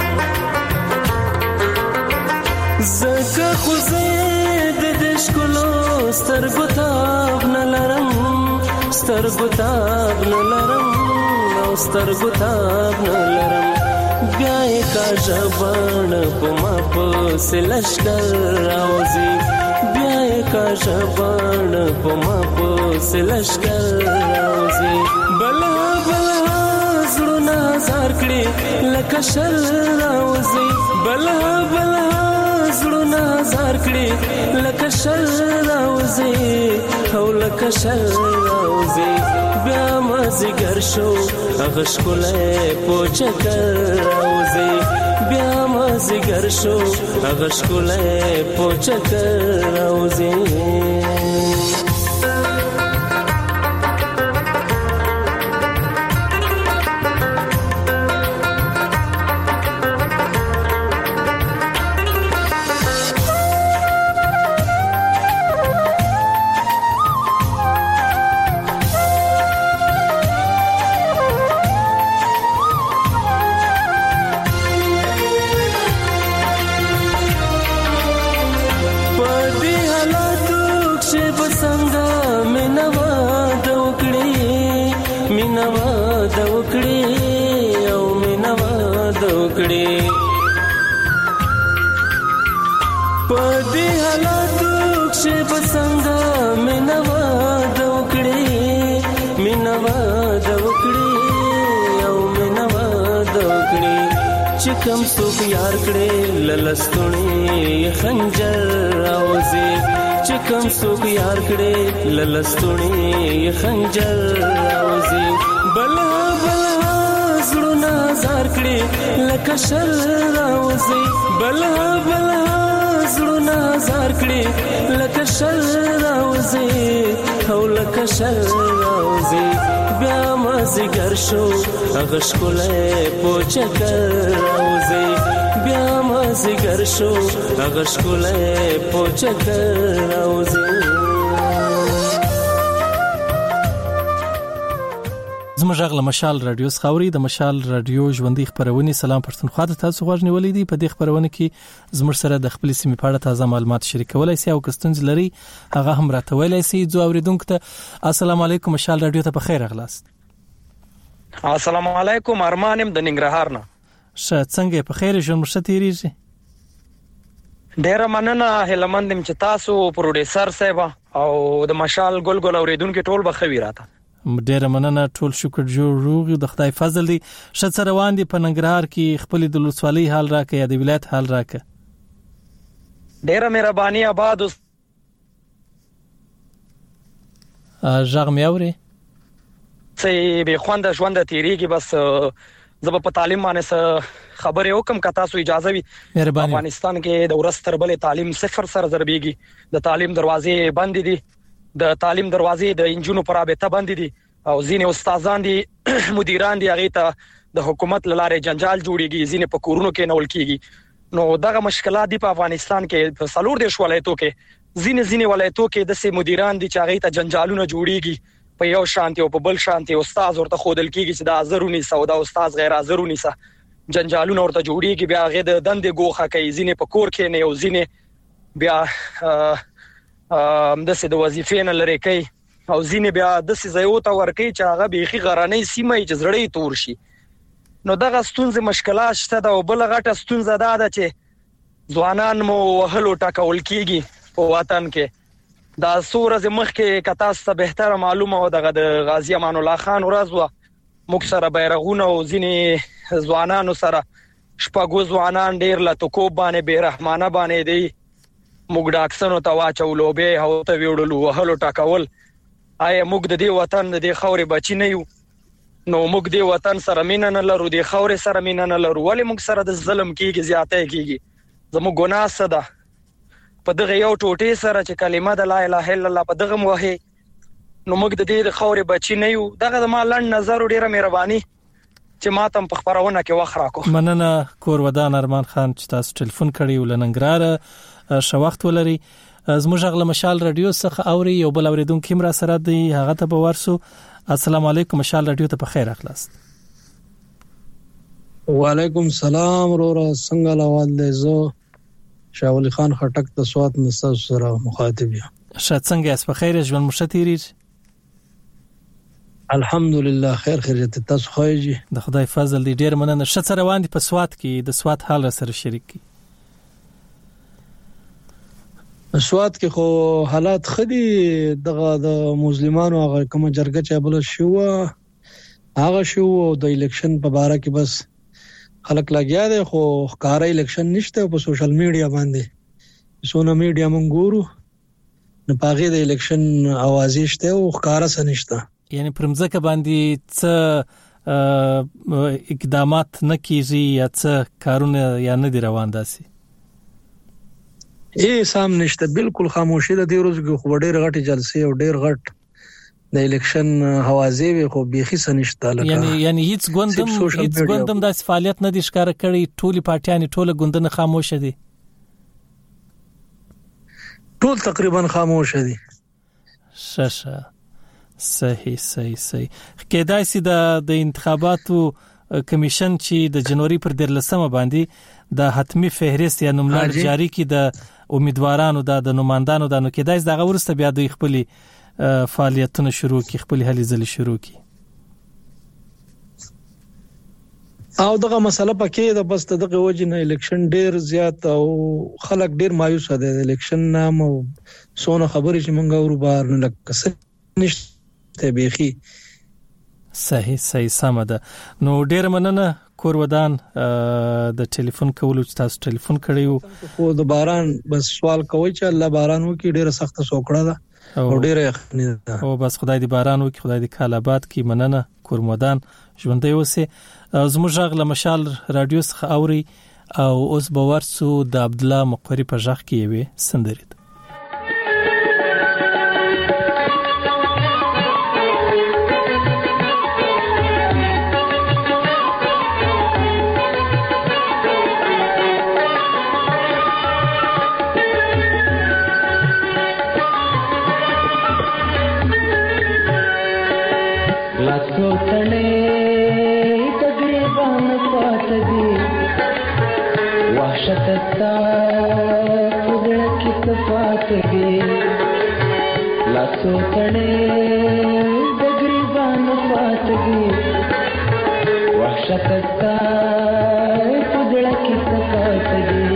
Speaker 12: زکه خو زه د دې ښکلو سترګو تاب نه لرم، سترګو تاب نه لرم او سترګو تاب نه لرم، بیا یې کاږه بڼه په ما پسې لښکر راوځي، بیا یې کاږه بڼه په ما پسې لښکر راوځي، بلا بلا زړونه زار کړي لکه شل راوځي، بلا بلا زړونه زار کړي لکه شل راوځي او لکه شل راوځي، بیا مازیګر شو هغه ښکلی په چکر راوځي، بیا مازیګر شو هغه ښکلی په چکر راوځي. کم څوک یار کړي للستونی خنجر راوځي، چې کم څوک یار کړي للستونی خنجر راوځي، بلا بلا زړونه زار کړي لکه شل راوځي، بلا بلا زړونه زار کړي لکه شل راوځي او لکه شل راوځي، بیا مازیګر شو هغه ښکلی په چکر راوځي بیا مازیګر شو هغه ښکلی په چکر راوځي.
Speaker 1: زموږ غږ له مشال رادیو څخه اوري. د مشال رادیو ژوندۍ خبرونه سلام پښتونخوا ته تاسو غوږ نیولې دي. په دې خبرونه کې زموږ سره د خپل سیمې په اړه تازه معلومات شریکولای شي او کستونز لري هغه هم راته ویلای شي. جو اوریدونکو ته السلام علیکم. مشال رادیو ته په خیر راغلاست.
Speaker 13: السلام علیکم. ارمانم د ننګرهار نه.
Speaker 1: څنګه په خیر ژوند مشه تیریږي؟
Speaker 13: ډیره مننه هلمندم چې تاسو پروډوسر صاحب او د مشال ګل اوریدونکو ټول بخوي راته.
Speaker 1: ډیره مننه ټول شکر جوړ د خدای فضل دی. شت سره روان دي په ننګرهار کې خپل د لوسوالۍ حال راکې یا د ولایت حال راکې.
Speaker 13: ډیره مهرباني آباد اوس
Speaker 1: ژغ مې اوري
Speaker 13: چې به خوند ژوند تیریږي. بس زب په تعلیم باندې خبرې وکم که تاسو اجازه وي. افغانستان کې د ورځ تر بلې تعلیم صفر سره ضربېږي. د تعلیم دروازې بند دي. د تعلیم دروازې د انجونو پر رابطه بند دي او ځینې استادان دي مدیران دي هغه ته د حکومت لاره جنجال جوړيږي. ځینې په کورونو کې نول کیږي. نو دغه مشکلات دي په افغانستان کې په سلور دیش ولایتو کې ځینې ولایتو کې د سي مدیران دي چې هغه ته جنجالونه جوړيږي په یو شانتي او په بل شانتي. استاد ورته خودل کیږي چې د ازرونی سودا استاد غیر ازرونی سه جنجالونه ورته جوړيږي. بیا هغه د دندې ګوخه کوي. ځینې په کور کې نه او ځینې بیا د څه د وظیفې نه لري کوي او ځینې بیا د څه ځایو ته ورکي چې هغه بيخي غرانې سیمه چې زړې تور شي. نو دغه ستونزې مشکلات شته دا او بل غټه ستونزه ده چې ځوانان مو وهلو ټاکول کیږي په وطن کې. دا سورز مخکې کتا ست به معلومه او دغه د غازی امان الله خان ورځ موږ سره بیرغونه او ځینې ځوانانو سره شپږو ځوانان ډیر لټکوب باندې بیرحمانه باندې دی موږ ډاکسنو ته واچولو به او ته ویړلو وهلو ټاکول. آیا موږ د دې وطن د دې خوري بچی نه یو؟ نو موږ د وطن سره مینه نه لرو د خوري سره مینه نه لرو ولې موږ سره د ظلم کیږي زیاته کیږي؟ زموږ ګناه څه ده په دغه یو ټوټې سره چې کلمه د لا اله الا الله په دغه موهي نو موږ د دې خوري بچی نه یو. دغه د مالن نظر ډیره مهرباني چې ماتم په خبرونه کې وخت راکو.
Speaker 1: مننه کور ودان ارمان خان چې تاسو ټلیفون کړی ولننګراره شو وخت ولري. زموږ غل مشال رادیو څخه اوري یو بل اوریدونکو کیمرا سره دی هغه ته به ورسو. السلام علیکم. مشال رادیو ته په خیر اخلاص.
Speaker 14: وعلیکم السلام رورا څنګه لاول دې زه شاولی خان خټک د سوات نستاس سره مخاطب یم.
Speaker 1: شات څنګه اس په خیر ژوند مشتيري؟
Speaker 14: الحمدلله خیر خیریت تاسو خوایي
Speaker 1: د خدای فضل دې ډیر مننه. شت سره روان دي په سوات کې د سوات حال سره شریک کی.
Speaker 14: سوات کې خو حالات خدي دغه د مسلمانانو هغه کوم جرګه چې بل شو هغه شو د الیکشن په اړه کې بس خلک لګیا دي خو ښکارا الیکشن نشته په سوشل میډیا باندې سونه میډیا مونږ ګورو نه پاغه د الیکشن اوازې شته او ښکارا سنشته.
Speaker 1: یعنی پرمځکه باندې څه اقدامات نه کیږي یا څه کارونه یا نه دی روان داسي؟
Speaker 14: سام نشته بالکل خاموشي د دې ورځې کې خو ډېر غټي جلسې او ډېر غټ د الیکشن حوازې وي خو بيخي سنشته لکه
Speaker 1: یعنی هیڅ ګوندم د فعالیت نه دي ښکار کړی. ټولي پارټیان ټوله ګوندنه خاموش دي.
Speaker 14: ټول تقریبا خاموش دي.
Speaker 1: شاشه صحیح کېدای سي د انتخاباتو کمیشن چې د جنوري پر 13 باندې د حتمی فهرست یا نوملړ جاری کی د امیدوارانو د نمائندانو د نو کېدای زغه ورسته بیا د خپل فعالیتونه شروع کی خپل هلي ځل شروع کی
Speaker 14: او دغه مسله پکې د بس دغه وجه نه الیکشن ډیر زیات او خلک ډیر مایوس دي د الیکشن نام او سونه خبرې چې مونږ ورو بار نه لکه نشته بيخي.
Speaker 1: صحیح سم ده. نو ډیر مننه کور ودان د ټلیفون کولو چې تاسو ټلیفون کړیو.
Speaker 14: خو د باران بس سوال کوي چې الله باران وکي ډیره سخت سوکړه ده او ډیره یخني ده
Speaker 1: او بس خدای دې باران وکي خدای دې کال آباد کی. مننه کور ودان ژوندۍ اوسه. زموږ غل مشال رادیو څخه اوري او اوس باور سو د عبد الله مقری په ځخ کې وي سندرید.
Speaker 15: وحشت تا پدړه کې صفات دي لاسو تړې د ګریبان فات دي وحشت تا پدړه کې صفات دي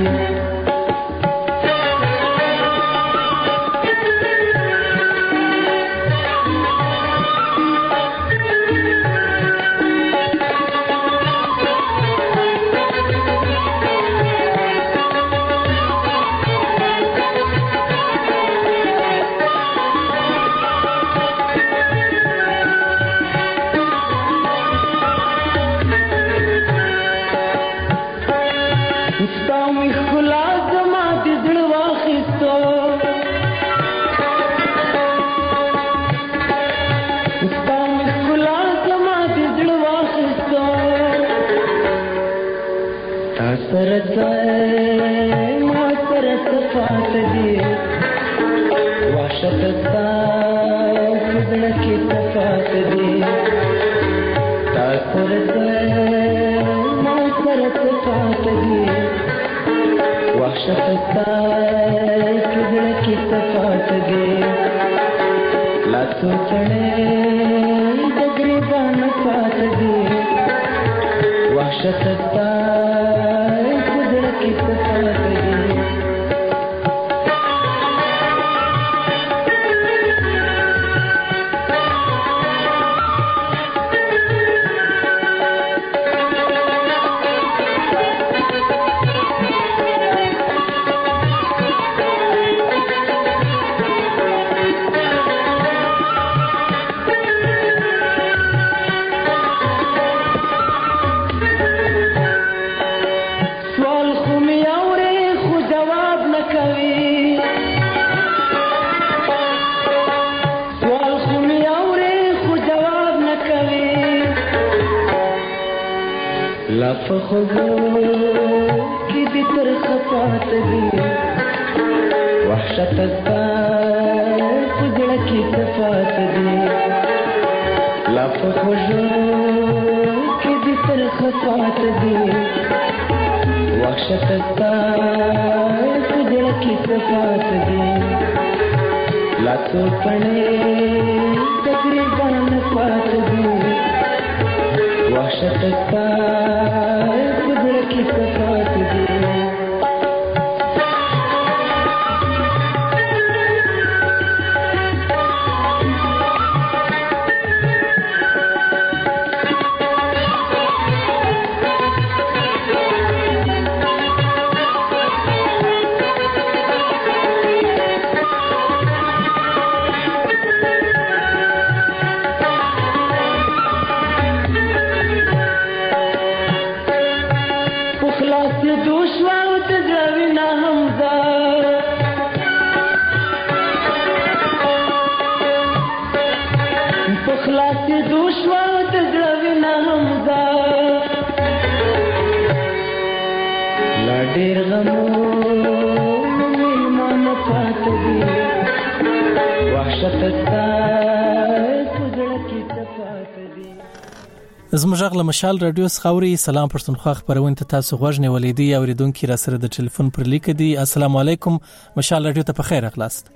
Speaker 1: زموږ غل مشال رادیو خاوري سلام پښتونخوا خبرونه ته تاسو غوښنه ولیدي اوریدونکو را سره د ټلیفون پر لیک دي السلام علیکم مشال رادیو ته په خیر اخلاص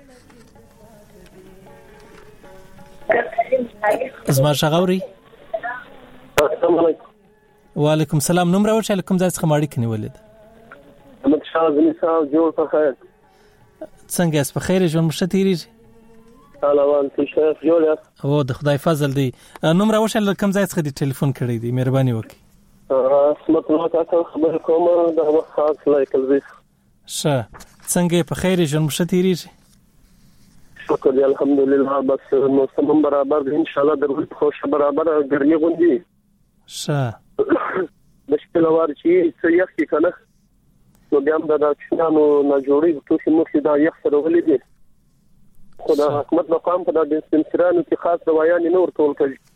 Speaker 1: زموږ غاوري
Speaker 16: السلام علیکم
Speaker 1: وعلیکم السلام نوم راوړل کوم ځای څخه ماړی کني ولید
Speaker 16: محمد شاه زمیساو جوړ په خیر
Speaker 1: څنګه اس په خیر ژوند مشتيري
Speaker 16: سلام شریف جوړ
Speaker 1: او د خدای فضل دی نوم راوښل کوم ځای څخه دی ټلیفون کړی دی مهرباني وکړئ
Speaker 16: اسمت الله تاسو خبر کوم د وخت خاص لایکل وی
Speaker 1: شه څنګه په خیر ژوند مشتيري
Speaker 16: شکر دی الحمدلله بس موسم برابر ان شاء الله درو خوش برابر ګرمي غوندي
Speaker 1: شه
Speaker 16: مشکل وار چی څه یخ کی کنه نو بیا هم دا چنانو نه جوړي ټول مخ دا یخ سره ولې دي خدا حکومت مقام په د ډیسپنسرانو کې خاص دوايان نه ورکول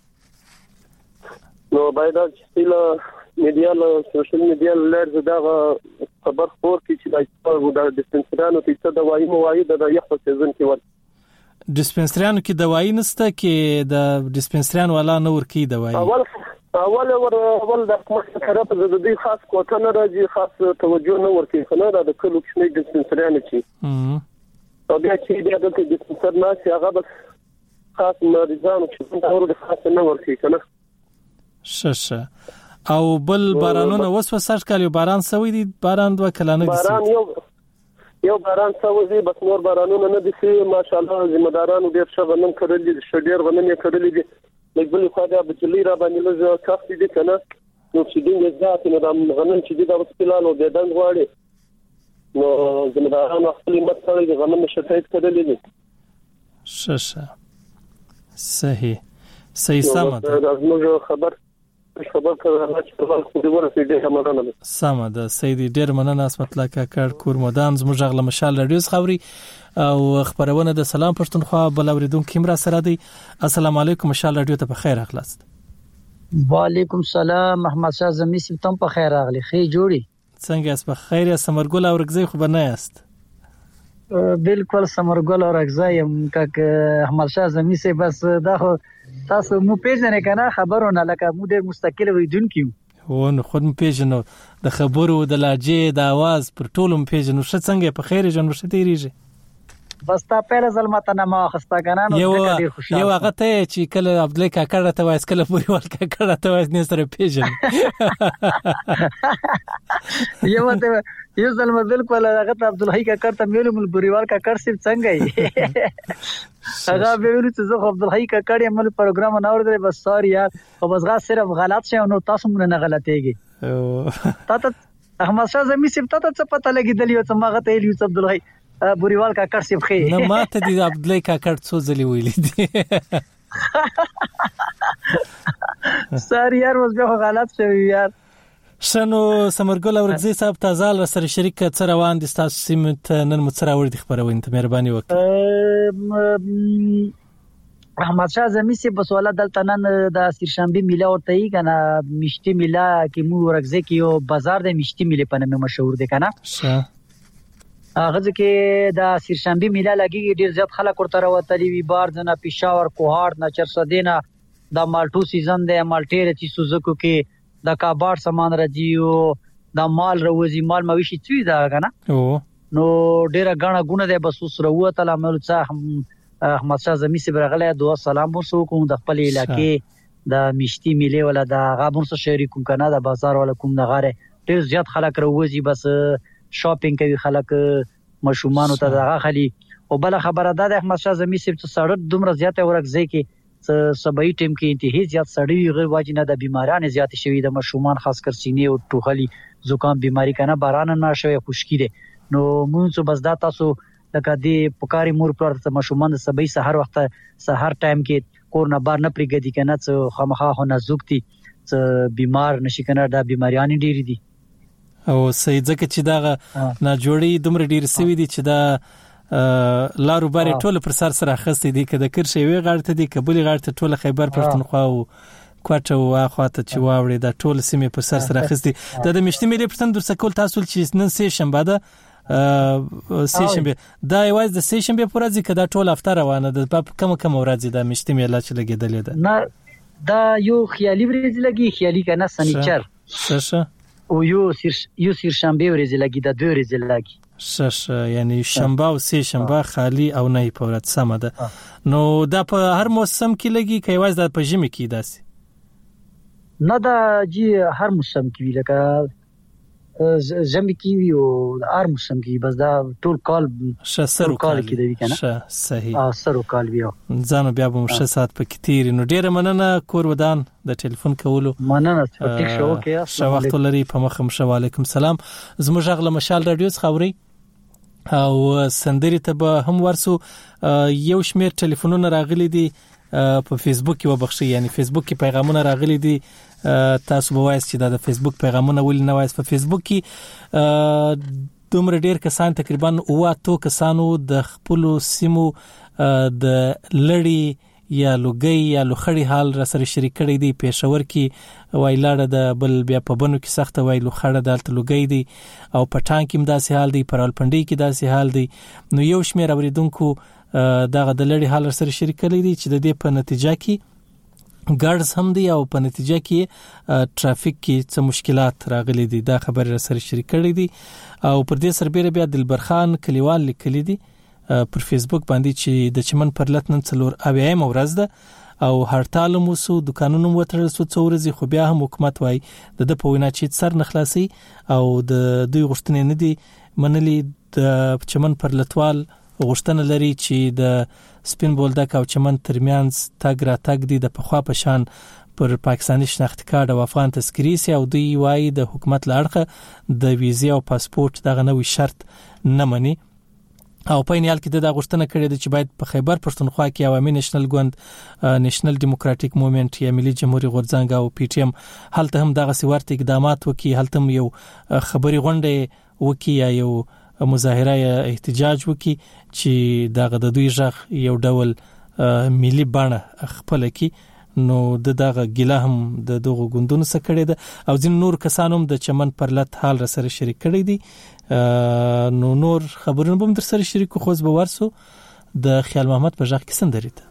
Speaker 16: کړي نو باید چې میډیا له سوشل میډیا لر دا خبر خور کی چې دا ډیسپنسرانو کې څه دوايي موایي د یخ په سیزن کې ور
Speaker 1: ډیسپنسرانو کې دوايي نشته کې د ډیسپنسران والا نور کې دوايي
Speaker 16: اول د حکومت طرف د دې خاص کوټه نه راځي، خاص توجه نه ورکوي، خو نه د کلو کې ډیسپنسریانه چی او بیا چې بیا د ډیسپنسر نه چې هغه بس خاص مریضانو چې څنګه د خاص نه ورکوي کنه.
Speaker 1: ششه او بل بارانونه وسوسه کالي باران سوي دي، باران دوه کلانه دي،
Speaker 16: باران یو باران سوي دي، بس نور بارانونه نه دي چې ماشاءالله ذمہ دارانو ډیر ښه غنم کړل دي، ډیر غنم یې کړل دي، لکه خو دا بجلی را باندې لږه کافي دي کنه. نو چې دې ذات نه د غنم چې دا وسپلانو د دند غواړي نو ذمہ دارانو خپل مت سره د غنم شتایت کړل دي.
Speaker 1: ششه صحیح سم ده.
Speaker 16: زموږ خبر کړه چې خو دې ورسې ډېر مننه.
Speaker 1: سم ده سیدی، ډېر مننه اسمت الله کاکړ کورمدان زموږ غل مشال رادیو خبري او خبرونه د سلام پښتونخوا بل اوریدونکو مرا سره دی. السلام علیکم مشال رادیو ته په خیر اخلاص.
Speaker 17: وعلیکم السلام محمد شاه زمي سي تم په خیر اغلی خې جوړي
Speaker 1: څنګه اس په خیر سمرګل او رغزي خو بنه است.
Speaker 17: بالکل سمرګل او رغزي کک محمد شاه زمي سي بس دا خو تاسو مو پیژنې کنه خبرونه لکه مو ډېر مستقل ویدون کیو
Speaker 1: و نو خود پیژنو د خبرو د لاجې د आवाज پر ټولم پیژنو ش څنګه په خیر جن ورشته ریږي.
Speaker 17: بس تا پهله ظلمت نه ما خسته کنه نو ډېر خوشاله
Speaker 1: یو هغه ته چې کله عبد الله کاکړ ته وایس کله پوری ول کاکړ ته وایس نه سره پیژن یو ظلم بالکل هغه ته عبد الله کاکړ ته ویلو مل بوريوال کاکړ سیب څنګه یې هغه ویلو چې زه عبد الله کاکړ یې مل پروګرام نه اوردل بس سوري یار او بس غا صرف غلط شه نو تاسو مونږ نه غلطيږي. ته احمد شاه زمي سیب ته څه پته لګیدلی او څه ماغه ته یو عبد الله بوريوال کاکړ سیب خې نه ماته دي عبد الله کاکړ څو ځلې ویلې دي
Speaker 17: ساری یار اوس به غلط شوی یار.
Speaker 1: شنو سمرګل او رغزي صاحب تازال سره شریک څه روان دي تاسو سیمت نن مڅرا ور دي خبرونه ته مهرباني
Speaker 17: وکړئ. احمد شاه زمي سي بس ولا دلته نن د سرشنبه میله ورته یې کنه مشتي میله کې مو رغزي کې یو بازار د مشتي میله په نامه مشهور دی کنه. هغه ځکه د سرشنبه میله لګي ډیر زیات خلک ورته راوتلي وي، بار ځنه پېښور کوهار نه چرسدینه د مالټو سیزن دی، مالټې رچې سوزکو کې د کابار سامان راځي او د مال روزي مال مویشي چوي دا کنه نو ډیره غاڼه غونه ده بس اوس وروته لامل څه احمد شاه زمي سي برغله دعا سلام وسو کوم د خپل علاقې د مشتي میله ولا د غابون سره شریک کوم کنه د بازار ولا کوم د غاره ډیر زیات خلک روزي بس شاپینګ کوي خلک مشومان ته دغه خلی. او بل خبره ده احمد شاه زمي سي ته سړک دومره زیاته ورغځي کې سبای ټیم کې انتهایی زیات سړی غیر واجنه د بیماران زیات شوی د مشومان خاص کر سینې او ټوخلی زکام بیماری کنه باران نه شوی خشکی ده نو مونږ بس دا تاسو لکه دی پکاري مور پر مشومان د سبای سحر وخت سحر ټایم کې کور نه بار نه پریګدي کنه څه خامخا هو نزوکتي څه بیمار نشي کنه دا بیماریان ډیری دي
Speaker 1: او سید زکه چې دا نه جوړي دومره ډیر سوي دي چې دا لارو باري ټول پر سر سره خستې دي کده کرشي وی غړته دي قبول غړته ټول خیبر پښتونخوا او کوټه او اخواته چې واوړي دا ټول سیمه پر سر سره خستې د مشتي ملي پرتن در سکول تاسو چې نن سه شنبه ده سه شنبه دا یوازې د سه شنبه پر ورځ کې دا ټول هفته روانه ده په کوم ورځ ده مشتي ملي چې لګیدل ده
Speaker 17: نه دا یو خیالي ورځ لګي خیالي کنه سنیچر
Speaker 1: څه
Speaker 17: او یو سیر شنبه ورځ لګي دا دوه ورځ لګي
Speaker 1: شش یعنی شنبه او سه شنبه خالی او نه په ورځ سم ده نو دا په هر موسم کې لګي کې واز د په ژمي کې داسي
Speaker 17: نه دا جی هر موسم کې لکه ژمي کې وي او هر موسم کې بس دا ټول کال
Speaker 1: شسرو کال
Speaker 17: کې دی کنه
Speaker 1: صحیح
Speaker 17: سرو کال ویو
Speaker 1: ځانو بیا به مشه سات په کتیر نو ډیره مننه کور ودان د ټلیفون کولو
Speaker 17: مننه ټیک شو کې
Speaker 1: شو وخت لري په مخ مشه وعلیکم سلام زموږ غل مشال رادیو خبري او سندري ته به هم ورسو یو شمیر ټلیفونونه راغلي دي په فیسبوک کې وبخښي یعنی فیسبوک کې پیغامونه راغلي دي تاسو به وایي چې دا د فیسبوک پیغامونه ولې نه وایي په فیسبوک کې دومره ډیر کسان تقریبا 8 کسانو د خپل سیمو د لړی یا لوګي یا لوخړی حال را سره شریک کړي دي پېښور کې وایلاړه د بل بیا په بنو کې سخت وای لوخړه دالته لوګي دي او پټان کې مداسي حال دي پرالپنډي کې داسي حال دي نو یو شمیر اوریدونکو دغه د لړی حال سره شریک کړي دي چې د دې په نتیجه کې ګارډز هم دي او په نتیجه کې ټرافیک کې څه مشکلات راغلي دي. دا خبر سره شریک کړی دي او پر دې سربېره بیا دلبر خان کلیوال لیکلي دي پر فیسبوک باندې چې د چمن پر لټ نن 4 ورځ ده او هړتال مو سو دکانونو وتړل سو څو ورځې، خو بیا هم حکومت وايي د په وینا چې سر نخلاصي او د دوی غوښتنې نه دي منلي. د چمن پر لټوال غوښتنه لري چې د سپین بولدک او چمن ترمیانز تاګ را تاګ دي د پخوا په شان پر پاکستاني شناخت کارت او افغان تذکری سي، او دوی وايي د حکومت لړخه د ویزه او پاسپورت دغه نوې شرط نه مني. او په نیال کې د غوښتنه کړې ده چې باید په خیبر پښتونخوا کې عوامي نېشنل ګوند، نېشنل ډیموکراټیک موومېنټ یا ملي جمهوریت غورځنګ او پی ټی ایم هلته هم دغه سیورت اقدامات وکړي، هلته هم یو خبري غونډه وکړي یا یو مظاهره یا احتجاج وکړي چې دغه د دوی ژغ یو ډول ملي بڼه خپل کړي. نو دغه ګیله هم د دغه ګوندونو سره کړي ده او ځین نور کسانو هم د چمن پر لټ حال سره شریک کړي دي. نو نور خبرونه به در سره شریک خو به ورسو د خیال محمد په ژغ کې سندري ته.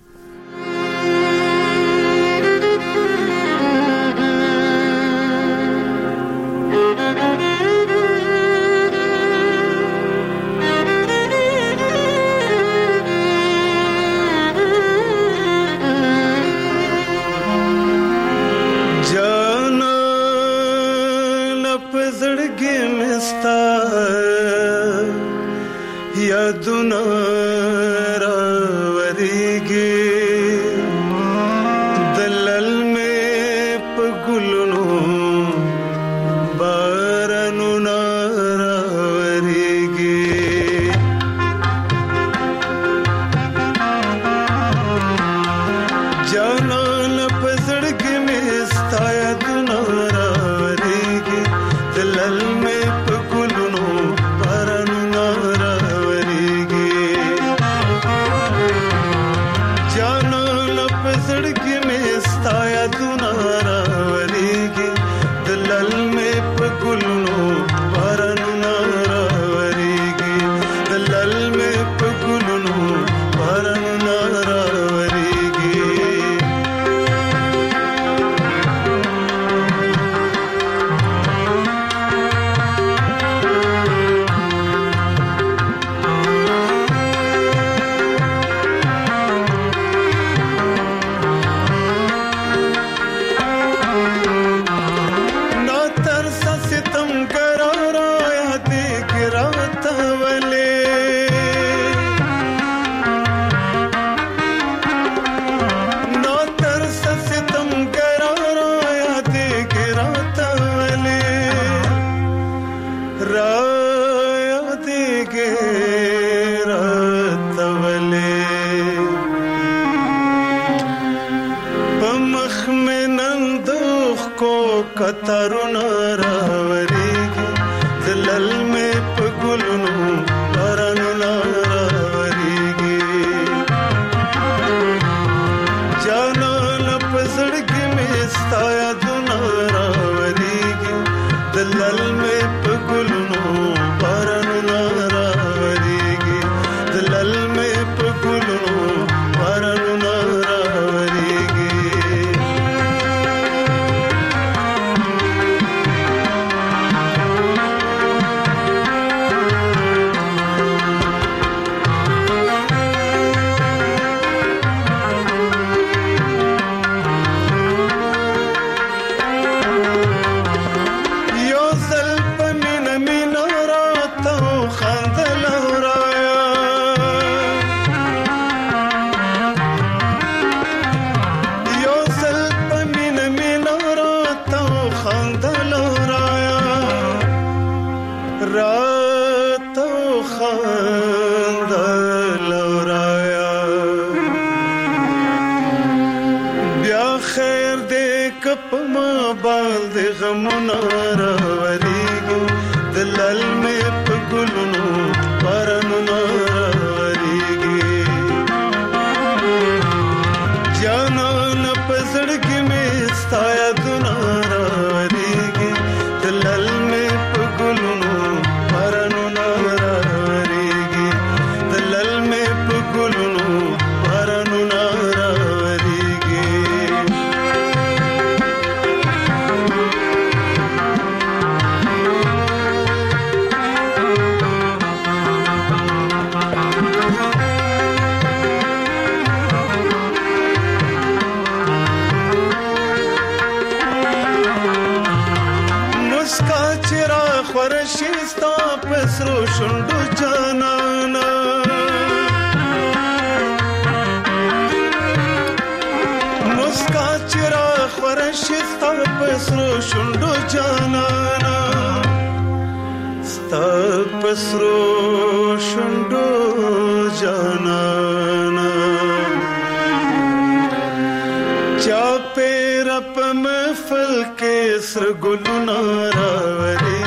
Speaker 18: شونډو جانانا مسکا چرا خورشي ستا پسرو شونډو جانانا ستا پسرو شونډو جانانا چا پیر په محفل کې سر ګلونه راوري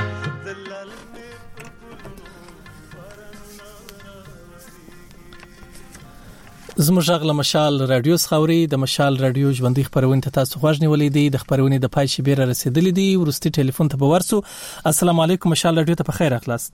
Speaker 1: زموږ غږ مشال رادیو خاوري د مشال رادیو ژوندۍ خبرونه ته تاسو خوښ نیولې دي د خبرونه د پای شي بیره رسیدلې دي ورستي ټلیفون ته بورسو السلام علیکم مشال رادیو ته په خیر اخلاص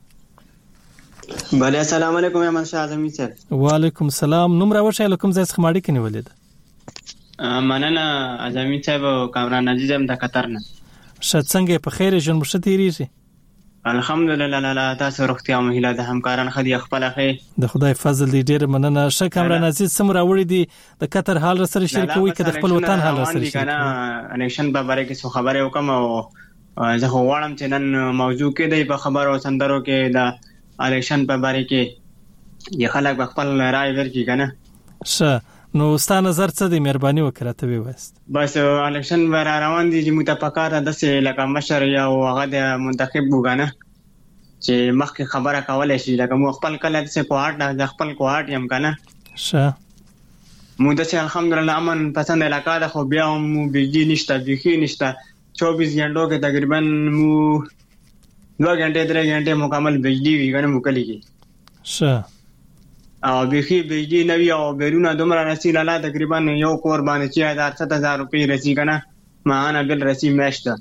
Speaker 19: بله السلام علیکم یا منشا اعظمي صاحب
Speaker 1: وعلیکم السلام نوم راوښه لکم زې خماړي کني ولید
Speaker 19: مننه اعظمي صاحب کامران عزیزم د قطر نه
Speaker 1: شت څنګه په خیر جون مشتيريږي
Speaker 19: الحمدلله لا تاسو روغتیا مهله د همکاران خدي خپل خیر
Speaker 1: د خدای فضل دی ډیر مننه شه کامران عزیز سم راوړی دی د قطر حال سره شریکوي کده خپل وطن حال سره شریکوي
Speaker 19: کنه انیکشن په باره کې څه خبره وکم او زه غواړم چې نن موضوع کې د خبرو سندرو کې د الیکشن په باره کې یې خلک خپل رائے ورکړي کنه
Speaker 1: شه نو ستاسو نظر څه دی مهرباني وکړه ته وایست
Speaker 19: بس الیکشن ور روان دي چې متفقات د سه لکه مشر یا هغه د منتخب وګانه چې مخکې خبره کولای شي لکه مو خپل کله د کوهارت د خپل کوهارت يم کنه
Speaker 1: شه
Speaker 19: مو د سه الحمدلله امن پسند علاقه ده خو بیا مو بيجي نشته بيخي نشته 24 غنټو کې تقریبا مو 2 غنټه 3 غنټه مکمل بجلی وی کنه مو کلی کې
Speaker 1: شه
Speaker 19: او بيخي بجلی نوی او بیرونه دومره رسیل الله تقریبا یو کور باندې 6000 روپۍ رسی کنه معانا بل رسی میشته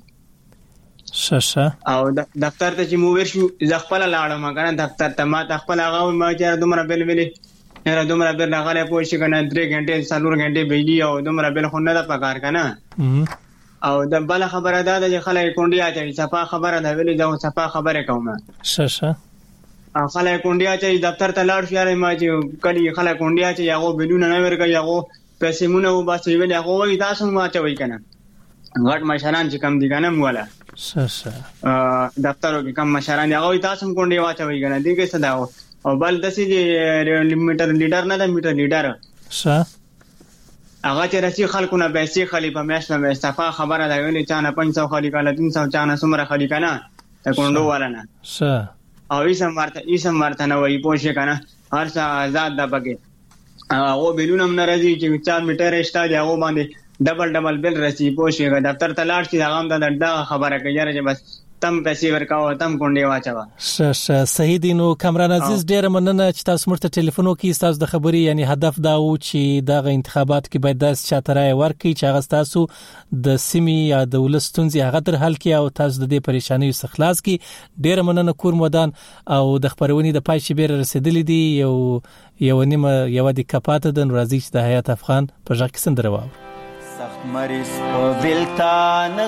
Speaker 1: شه
Speaker 19: او دفتر ته چې مو ورشو ز خپل لاړم کنه دفتر ته ما خپل هغه ما چې دومره بل ویلې نه دومره بل هغه پوه شي کنه 3 غنټه 4 غنټه بجلی او دومره بل خو نه د پکار کنه او د بل خبره ده چې خلک کونډیا چې صفه خبره ده ویلې دا صفه خبره کومه
Speaker 1: شه
Speaker 19: خلک کونډیا چې دفتر ته لاړ شي ما چې کلی خلک کونډیا چې هغه بلونه نه ورکړي هغه پیسې مونږ و باسي ویل هغه وایي تاسو ما چوي کنه غټ مشران چې کم دي کنه مولا
Speaker 1: شه
Speaker 19: دفترو کې کم مشران هغه وایي تاسو کونډیا واچوي کنه دې کې صدا او بل دسي چې میټر لیډر نه د میټر لیډر
Speaker 1: شه
Speaker 19: هغه چې رسي خلکو نه پیسې خلی په میاشت نه استفا خبره ده ویلې چا نه 500 خلی کاله 300 چا نه سمره خلی کنه ته کونډو والا نه
Speaker 1: شه
Speaker 19: او ایسم ورته نه وای پوښی کنه هر څه آزاد ده پکې او بیلونم ناراضي چې 4 میټر شته دی هغه باندې ډبل بل رسی پوښی دفتر ته لاړ شي هغه د خبره کوي چې بس تم پیسې ورکاو تم کونډي واچوا
Speaker 1: شه صحیح دي نو کامران عزیز ډیر مننه چې تاسو مرته ټلیفون وکړئ تاسو د خبري یعنی هدف دا و چې دغه انتخابات کې باید داس چاترای ورکړي چې هغه تاسو د سیمې یا د ولستونځي هغه تر حل کې او تاسو د دې پریشانی څخه خلاص کی ډیر مننه کور مودان او د خبرونی د پای شي بیره رسیدلې دي یو نیمه یو د کپاته د نورازي چې د حیات افغان په ځکه سندره و
Speaker 20: سخت مریض په ویلتان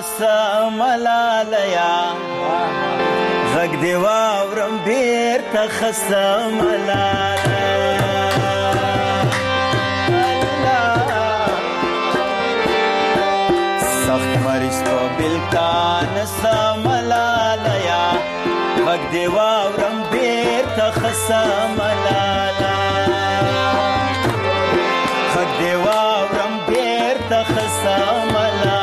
Speaker 20: سملالیا غږ دی واورم بیرته خسملاله سخت مریض په ویلتان سملالیا غږ دی واورم بیرته خسملاله غږ دی واورم بیرته خسملاله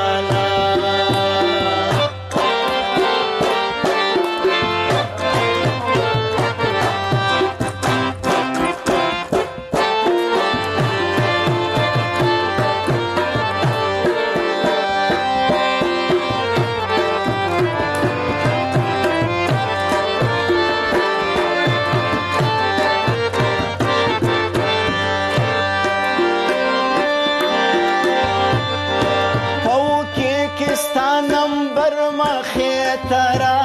Speaker 20: ترى